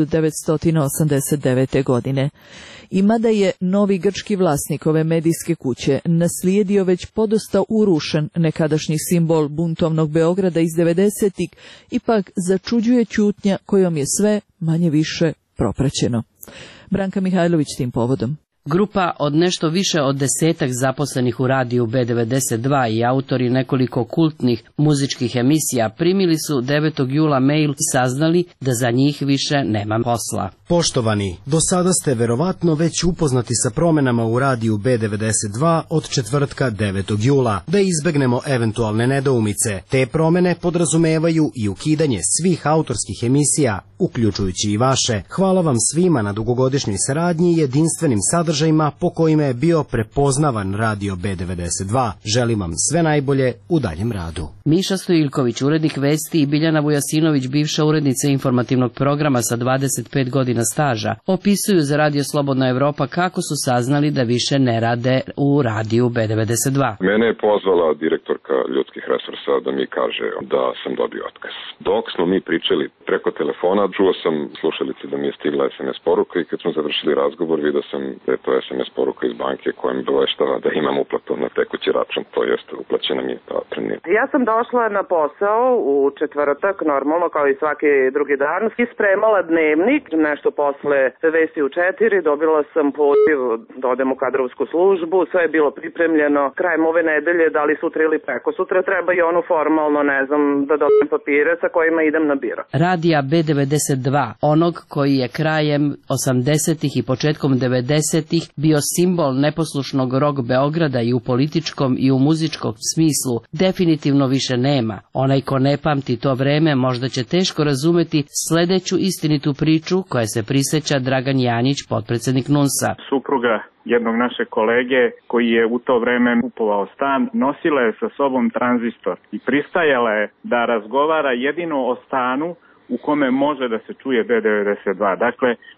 1989. godine. I mada je novi grčki vlasnik ove medijske kuće naslijedio već podosta urušen nekadašnji simbol buntovnog Beograda iz 90-ih, ipak začuđuje ćutnja kojom je sve manje više propraćeno. Branka Mihajlović tim povodom. Grupa od nešto više od 10 zaposlenih u radiju B92 i autori nekoliko kultnih muzičkih emisija primili su 9. jula mail i saznali da za njih više nema posla. Poštovani, do sada ste verovatno već upoznati sa promenama u radiju B92 od četvrtka 9. jula. Da izbegnemo eventualne nedoumice, te promene podrazumevaju i ukidanje svih autorskih emisija, uključujući i vaše. Hvala vam svima na dugogodišnjoj saradnji i jedinstvenim sadržajima po kojima je bio prepoznavan radio B92. Želim vam sve najbolje u daljem radu. Miša Stojilković, urednik vesti, i Biljana Vujasinović, bivša urednica informativnog programa sa 25 godina staža, opisuju za Radio Slobodna Evropa kako su saznali da više ne rade u radiju B92. Mene je pozvala direktorka ljudskih resursa da mi kaže da sam dobio otkaz. Dok smo mi pričali preko telefona, čuo sam slušalice da mi je stigla SMS poruka i kad smo završili razgovor vidio sam da je to SMS poruka iz banke koja mi obaveštava da imam uplatu na tekući račun, to jest uplaćena mi je ta prenija. Ja sam došla na posao u četvrtak, normalno kao i svaki drugi dan, i spremala dnevnik, nešto posle vesti u 4, dobila sam poziv da odem u kadrovsku službu, sve je bilo pripremljeno, krajem ove nedelje, da li sutra ili preko sutra, treba i ono formalno, ne znam, da dobijem papire sa kojima idem na biro. Radija B92, onog koji je krajem 80-ih i početkom 90-ih bio simbol neposlušnog rock Beograda i u političkom i u muzičkom smislu, definitivno više nema. Onaj ko ne pamti to vreme možda će teško razumeti sledeću istinitu priču koja se prisjeća Dragan Janjić, potpredsednik NUNS-a. Supruga jednog našeg kolege koji je u to vreme kupovao stan, nosila je sa sobom tranzistor i pristajala je da razgovara jedino o stanu u kome može da se čuje B92. Dakle,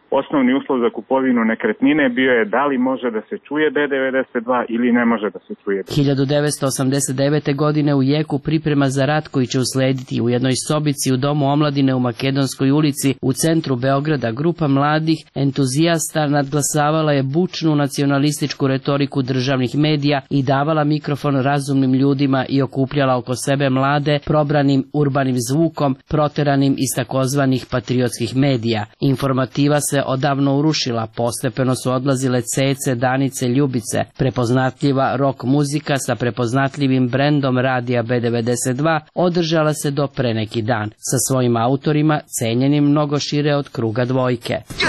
osnovni uslov za kupovinu nekretnine bio je da li može da se čuje B92 ili ne može da se čuje. 1989. godine u jeku priprema za rat koji će uslediti u jednoj sobici u Domu omladine u Makedonskoj ulici u centru Beograda, grupa mladih entuzijasta nadglasavala je bučnu nacionalističku retoriku državnih medija i davala mikrofon razumnim ljudima i okupljala oko sebe mlade probranim urbanim zvukom, proteranim iz takozvanih patriotskih medija. Informativa se odavno urušila, postepeno su odlazile Cece, Danice, Ljubice. Prepoznatljiva rock muzika sa prepoznatljivim brendom radija B92 održala se do pre neki dan, sa svojim autorima cenjenim mnogo šire od kruga dvojke. 1, 2, 3,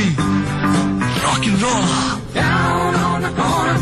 rock'n'rolla, down on the corner,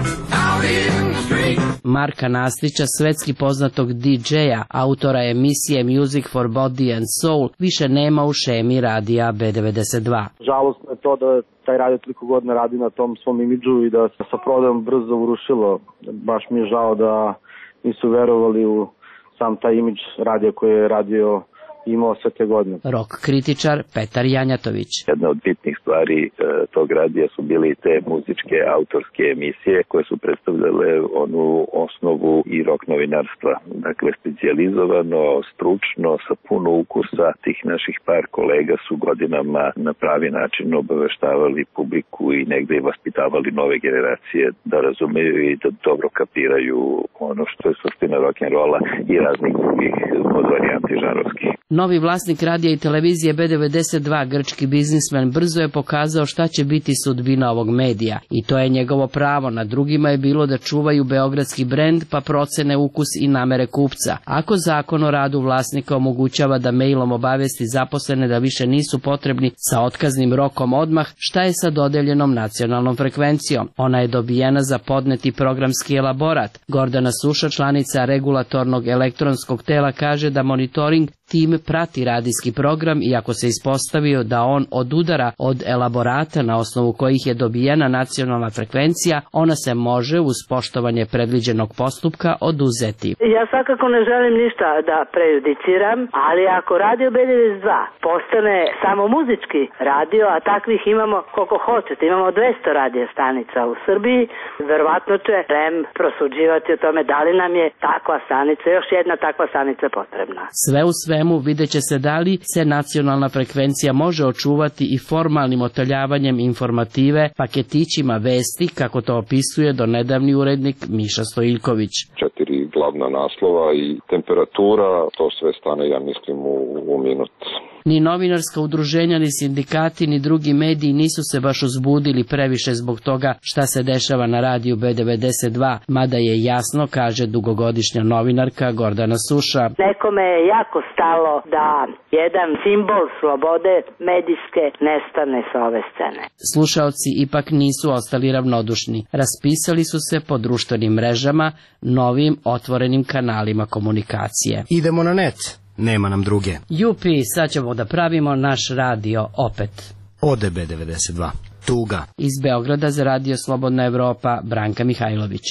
out in the street. Marka Nastića, svetski poznatog DJ-a, autora emisije Music for Body and Soul, više nema u šemi radija B92. Žalostno je to da taj radio toliko godina radi na tom svom imidžu i da se sa prodajom brzo urušilo. Baš mi je žao da nisu verovali u sam taj imidž radija koji je radio imao sve te godine. Rock kritičar Petar Janjatović. Jedna od bitnih stvari tog radija su bili te muzičke autorske emisije koje su predstavljale onu osnovu i rock novinarstva. Dakle, specijalizovano, stručno, sa puno ukusa. Tih naših par kolega su godinama na pravi način obaveštavali publiku i negde i vaspitavali nove generacije da razumeju i da dobro kapiraju ono što je suština rock'n'rolla i raznih drugih podvarijanti žanrovskih. Novi vlasnik radija i televizije B92, grčki biznismen, brzo je pokazao šta će biti sudbina ovog medija. I to je njegovo pravo, na drugima je bilo da čuvaju beogradski brend pa procene ukus i namere kupca. Ako zakon o radu vlasnika omogućava da mailom obavesti zaposlene da više nisu potrebni sa otkaznim rokom odmah, šta je sa dodeljenom nacionalnom frekvencijom? Ona je dobijena za podneti programski elaborat. Gordana Suša, članica regulatornog elektronskog tela, kaže da monitoring tim prati radijski program i ako se ispostavio da on odudara od elaborata na osnovu kojih je dobijena nacionalna frekvencija, ona se može uz poštovanje predviđenog postupka oduzeti. Ja svakako ne želim ništa da prejudiciram, ali ako radio B92 postane samo muzički radio, a takvih imamo koliko hoćete, imamo 200 radio stanica u Srbiji, verovatno će REM prosuđivati o tome da li nam je takva stanica, još jedna takva stanica potrebna. Sve u svemu vidjet će se da li se nacionalna frekvencija može očuvati i formalnim otaljavanjem informative, paketićima vesti, kako to opisuje donedavni urednik Miša Stojiljković. 4 glavna naslova i temperatura, to sve stane, ja mislim, u minut. Ni novinarska udruženja, ni sindikati, ni drugi mediji nisu se baš uzbudili previše zbog toga šta se dešava na radiju B92, mada je jasno, kaže dugogodišnja novinarka Gordana Suša. Nekome je jako stalo da jedan simbol slobode medijske nestane sa ove scene. Slušaoci ipak nisu ostali ravnodušni. Raspisali su se po društvenim mrežama, novim otvorenim kanalima komunikacije. Idemo na net. Nema nam druge. Jupi, sad ćemo da pravimo naš radio opet. Ode B92. Tuga. Iz Beograda za Radio Slobodna Evropa, Branka Mihajlović.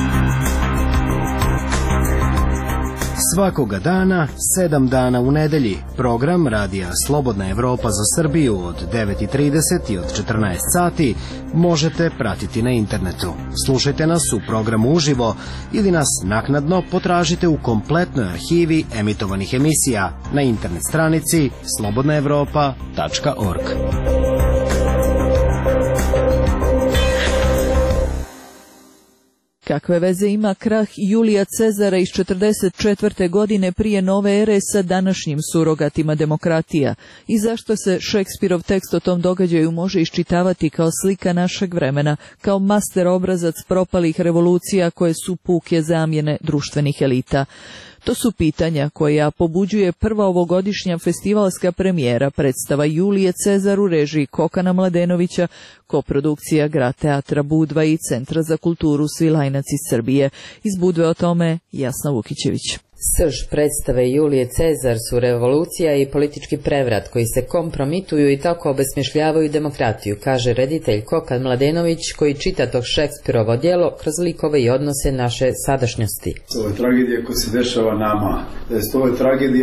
Svakoga dana, 7 dana u nedelji, program Radija Slobodna Evropa za Srbiju od 9:30 i od 14 sati možete pratiti na internetu. Slušajte nas u programu uživo ili nas naknadno potražite u kompletnoj arhivi emitovanih emisija na internet stranici slobodnaevropa.org. Kakve veze ima krah Julija Cezara iz 44. godine prije nove ere sa današnjim surogatima demokratija i zašto se Šekspirov tekst o tom događaju može iščitavati kao slika našeg vremena, kao master obrazac propalih revolucija koje su puke zamjene društvenih elita? To su pitanja koja pobuđuje prva ovogodišnja festivalska premijera predstava Julije Cezar u režiji Kokana Mladenovića, koprodukcija Grad teatra Budva i Centra za kulturu Svilajnac iz Srbije. Iz Budve o tome Jasna Vukićević. Srž predstave Julije Cezar su revolucija i politički prevrat koji se kompromituju i tako obesmišljavaju demokratiju, kaže reditelj Kokan Mladenović koji čita tog Šekspirovo djelo kroz likove i odnose naše sadašnjosti. Ovo je tragedija koja se dešava nama. Ovo je tragedija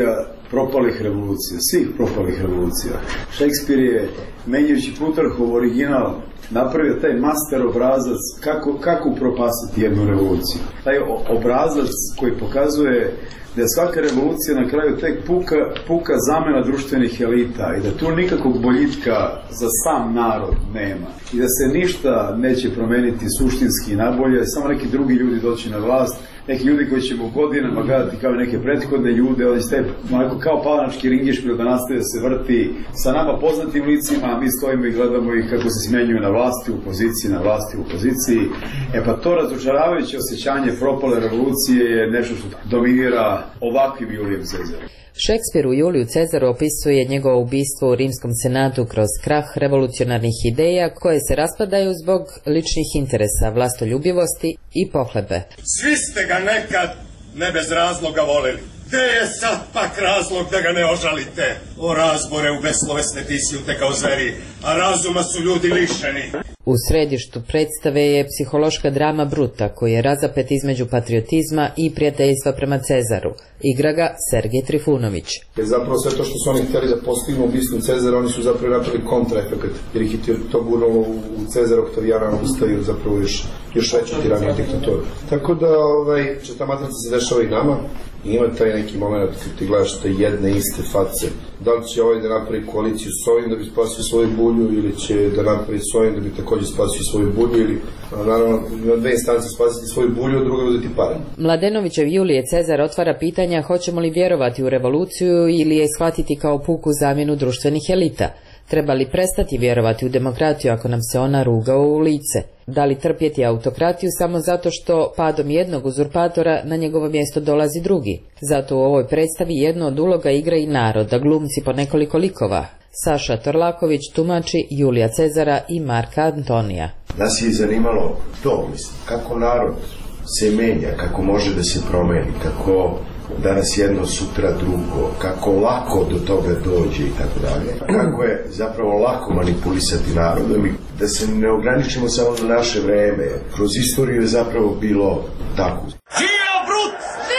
propalih revolucija, svih propalih revolucija. Šekspir je, menjajući Plutarhov original, napravio taj master obrazac kako upropastiti jednu revoluciju. Taj obrazac koji pokazuje da je svaka revolucija na kraju tek puka zamena društvenih elita i da tu nikakvog boljitka za sam narod nema i da se ništa neće promeniti suštinski nabolje, samo neki drugi ljudi doći na vlast, neki ljudi koji ćemo godinama gledati kao neke prethodne ljude, oni ste kao palanački ringišpil da nastaje se vrti sa nama poznatim licima, a mi stojimo i gledamo ih kako se smenjuju na vlasti u opoziciji, na vlasti u opoziciji. Pa to razočaravajuće osjećanje propale revolucije je nešto što dominira ovakvim Julijem Cezarom. Šekspir u Juliju Cezaru opisuje njegovo ubistvo u Rimskom senatu kroz krah revolucionarnih ideja koje se raspadaju zbog ličnih interesa, vlastoljubivosti i pohlebe. Svi ste ga nekad ne bez razloga voleli. Gde je sad pak razlog da ga ne ožalite? O razbore u beslovesne tisjute kao zveri, a razuma su ljudi lišeni. U središtu predstave je psihološka drama Bruta, koji je razapet između patriotizma i prijateljstva prema Cezaru. Igra ga Sergej Trifunović. Zapravo sve to što su oni htjeli da postignu ubistvom Cezara, oni su zapravo napravili kontraefekat, jer ih je to gurnulo u Cezara Oktavijana ustaju zapravo još veću tiraniju diktaturu. Tako da će ta matrica se dešava i nama. Ima taj neki moment kad ti gledaš te jedne iste face. Da li će ovaj da napravi koaliciju s ovim da bi spasio svoju bulju ili će da napravi s ovim da bi također spasio svoju bulju ili naravno na dve instance spasiti svoju bulju, a druga uzeti pare. Mladenovićev Julije Cezar otvara pitanja hoćemo li vjerovati u revoluciju ili je shvatiti kao puku zamjenu društvenih elita. Treba li prestati vjerovati u demokratiju ako nam se ona ruga u lice? Da li trpjeti autokratiju samo zato što padom jednog uzurpatora na njegovo mjesto dolazi drugi? Zato u ovoj predstavi jedno od uloga igra i narod, da glumci po nekoliko likova. Saša Torlaković tumači Julija Cezara i Marka Antonija. Nas je zanimalo to, kako narod se menja, kako može da se promeni, kako danas jedno, sutra drugo, kako lako do toga dođe i tako dalje. Kako je zapravo lako manipulisati narodom i da se ne ograničimo samo na naše vreme. Kroz istoriju je zapravo bilo tako. Živeo Brut!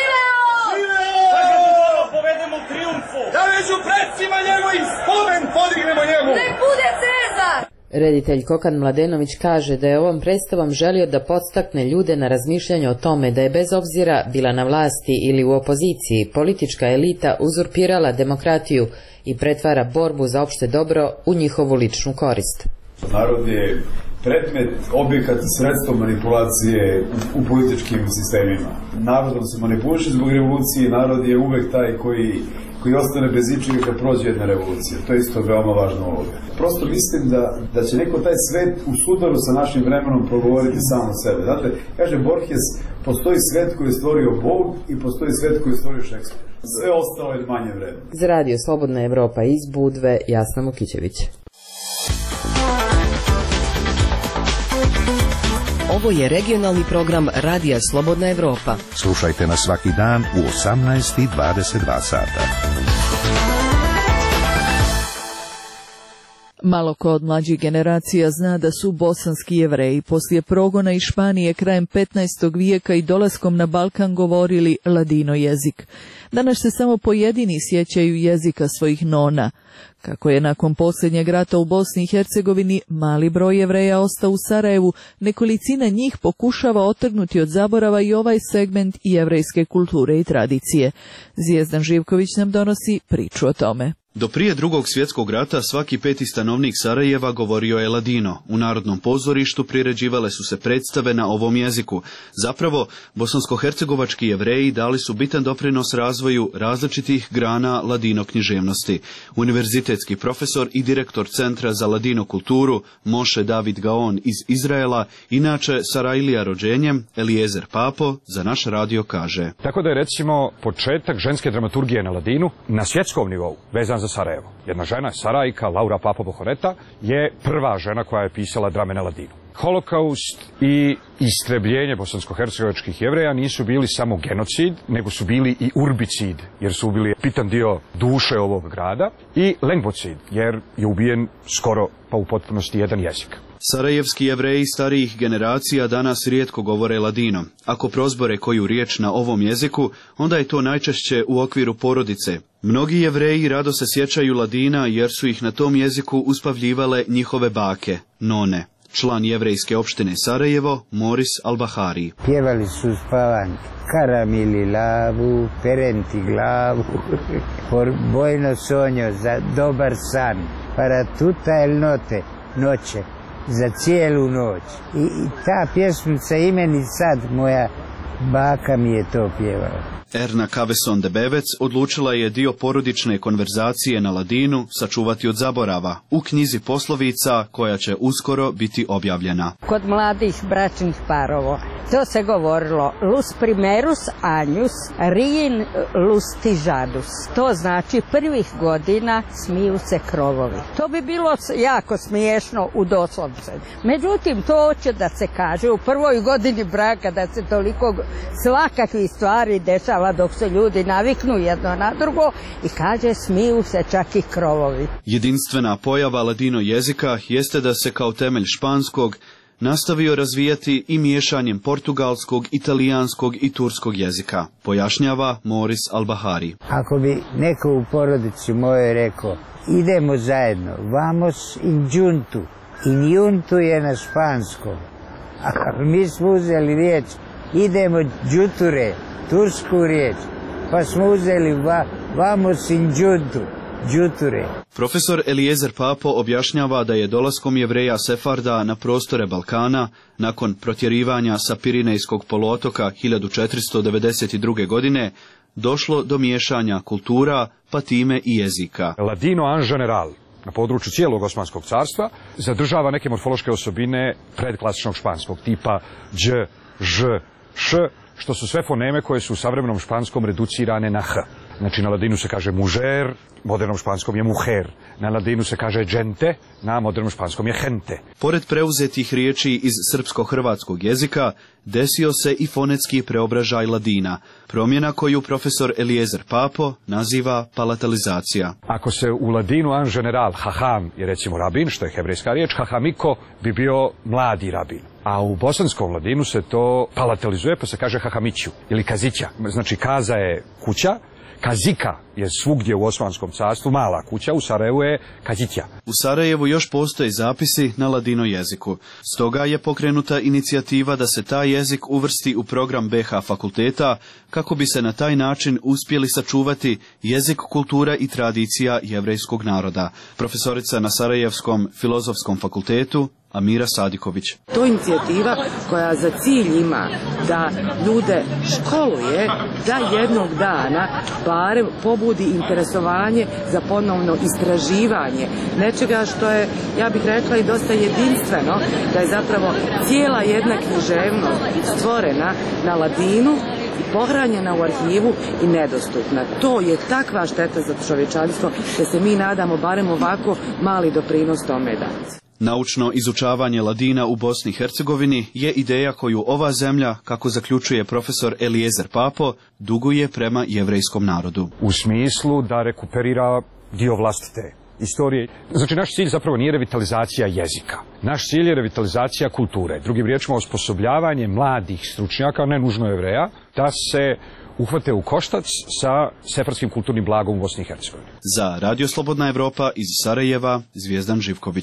Živeo! Da ga povedemo u triumfu! Da među predsima njegovim spomen podignemo njemu! Nek bude Cezar! Reditelj Kokan Mladenović kaže da je ovom predstavom želio da podstakne ljude na razmišljanje o tome da je bez obzira bila na vlasti ili u opoziciji, politička elita uzurpirala demokratiju i pretvara borbu za opšte dobro u njihovu ličnu korist. Narod je predmet, objekat, sredstvo manipulacije u političkim sistemima. Narodom se manipuliše zbog revolucije, narod je uvek taj koji ostane bez ičega kad prođe jedna revolucija. To je isto veoma važna uloga. Prosto mislim da će neko taj svet u sudaru sa našim vremenom progovoriti sam od sebe. Znate, kaže Borges, postoji svet koji je stvorio Bog i postoji svet koji je stvorio Šekspir. Sve ostalo je manje vremena. Za Radio Slobodna Evropa iz Budve, Jasna Mukićević. Ovo je regionalni program Radija Slobodna Evropa. Slušajte nas svaki dan u 18:22 sata. Malo ko od mlađih generacija zna da su bosanski Jevreji poslije progona iz Španije krajem 15. vijeka i dolaskom na Balkan govorili ladino jezik. Danas se samo pojedini sjećaju jezika svojih nona. Kako je nakon posljednjeg rata u Bosni i Hercegovini mali broj Jevreja ostao u Sarajevu, nekolicina njih pokušava otrgnuti od zaborava i ovaj segment jevrejske kulture i tradicije. Zvijezdan Živković nam donosi priču o tome. Do prije Drugog svjetskog rata svaki peti stanovnik Sarajeva govorio je ladino. U Narodnom pozorištu priređivale su se predstave na ovom jeziku. Zapravo, bosansko-hercegovački Jevreji dali su bitan doprinos razvoju različitih grana ladino književnosti. Univerzitetski profesor i direktor Centra za ladino kulturu Moše David Gaon iz Izraela, inače Sarajlija rođenjem, Eliezer Papo, za naš radio kaže. Tako da je recimo početak ženske dramaturgije na ladinu na svjetskom nivou vezan za Sarajevo. Jedna žena, Sarajka, Laura Papo Bohoreta, je prva žena koja je pisala drame na ladinu. Holokaust i istrebljenje bosansko-hercegovačkih Jevreja nisu bili samo genocid, nego su bili i urbicid, jer su ubili bitan dio duše ovog grada, i lengvocid, jer je ubijen skoro pa u potpunosti jedan jezik. Sarajevski Jevreji starijih generacija danas rijetko govore ladino. Ako prozbore koju riječ na ovom jeziku, onda je to najčešće u okviru porodice. Mnogi Jevreji rado se sjećaju ladina jer su ih na tom jeziku uspavljivale njihove bake, none. Član jevrejske opštine Sarajevo, Moris Albahari. Pjevali su spavanke, karamili lavu, perenti glavu, por bojno sonjo za dobar san, para tuta el note, noće, za cijelu noć. I ta pjesmica i meni sad, moja baka mi je to pjevala. Erna Kaveson de Bevec odlučila je dio porodične konverzacije na ladinu sačuvati od zaborava u knjizi poslovica koja će uskoro biti objavljena. Kod mladih bračnih parova to se govorilo lus primerus anjus, rijin lustižadus. To znači prvih godina smiju se krovovi. To bi bilo jako smiješno u doslovce. Međutim, to hoće da se kaže u prvoj godini braka da se toliko svakakvih stvari dešava dok se ljudi naviknu jedno na drugo i kaže smiju se čak i krovovi. Jedinstvena pojava ladino jezika jeste da se kao temelj španskog nastavio razvijati i miješanjem portugalskog, italijanskog i turskog jezika, pojašnjava Moris Albahari. Ako bi neko u porodici mojoj rekao, idemo zajedno, vamos in juntu, in juntu je na španskom, a mi smo uzeli riječ, idemo džuture, tursku riječ, pa smo uzeli vamos in juntu, džuture. Profesor Eliezer Papo objašnjava da je dolaskom Jevreja Sefarda na prostore Balkana, nakon protjerivanja sa Pirinejskog poluotoka 1492. godine, došlo do miješanja kultura, pa time i jezika. Ladino en general na području cijelog Osmanskog carstva zadržava neke morfološke osobine predklasičnog španskog, tipa dž, ž, š, što su sve foneme koje su u savremenom španskom reducirane na h. Znači na ladinu se kaže mužer, modernom španskom je muher. Na ladinu se kaže gente, na modernom španskom je gente. Pored preuzetih riječi iz srpsko-hrvatskog jezika, desio se i fonetski preobražaj ladina, promjena koju profesor Eliezer Papo naziva palatalizacija. Ako se u ladinu en general haham je recimo rabin, što je hebrejska riječ, hahamiko bi bio mladi rabin. A u bosanskom ladinu se to palatalizuje pa se kaže hahamiću ili kazića. Znači kaza je kuća, kazika je svugdje u Osmanskom carstvu mala kuća, u Sarajevu je kazića. U Sarajevu još postoje zapisi na ladino jeziku. Stoga je pokrenuta inicijativa da se taj jezik uvrsti u program BH fakulteta kako bi se na taj način uspjeli sačuvati jezik, kultura i tradicija jevrejskog naroda. Profesorica na Sarajevskom filozofskom fakultetu Amira Sadiković. To je inicijativa koja za cilj ima da ljude školuje da jednog dana barem pobudi interesovanje za ponovno istraživanje nečega što je, ja bih rekla, i dosta jedinstveno, da je zapravo cijela jedna književnost stvorena na ladinu i pohranjena u arhivu i nedostupna. To je takva šteta za čovječanstvo da se mi nadamo barem ovako mali doprinos tome dati. Naučno izučavanje ladina u Bosni i Hercegovini je ideja koju ova zemlja, kako zaključuje profesor Eliezer Papo, duguje prema jevrejskom narodu. U smislu da rekuperira dio vlastite istorije. Znači, naš cilj zapravo nije revitalizacija jezika. Naš cilj je revitalizacija kulture. Drugim riječima, osposobljavanje mladih stručnjaka, ne nužno Jevreja, da se uhvate u koštac sa sefarskim kulturnim blagom u Bosni i Hercegovini. Za Radio Slobodna Evropa iz Sarajeva, Zvijezdan Živković.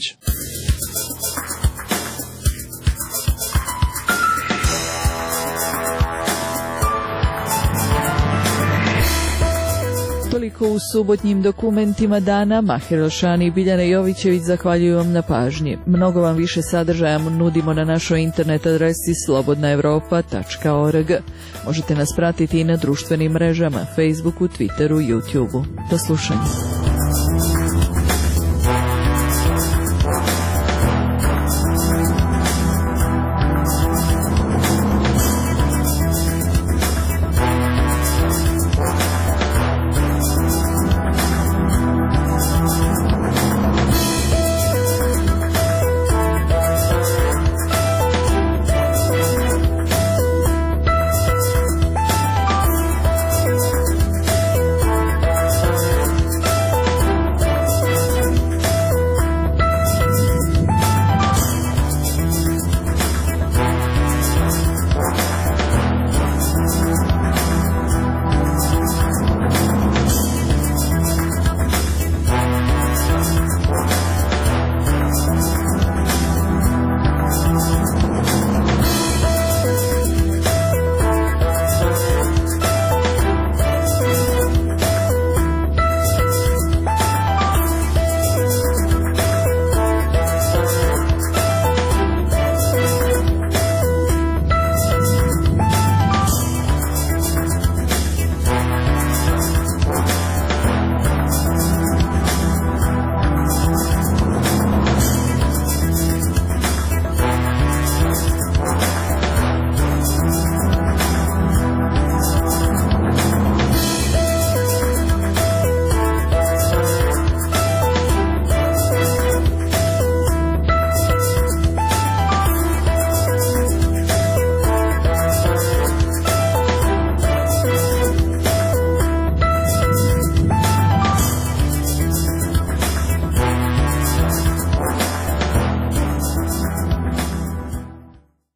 Toliko u subotnjim dokumentima dana. Maher Elšani i Biljana Jovićević zahvaljuju vam na pažnji. Mnogo vam više sadržaja nudimo na našoj internet adresi slobodnaevropa.org. Možete nas pratiti i na društvenim mrežama, Facebooku, Twitteru, YouTubeu. Do slušanja.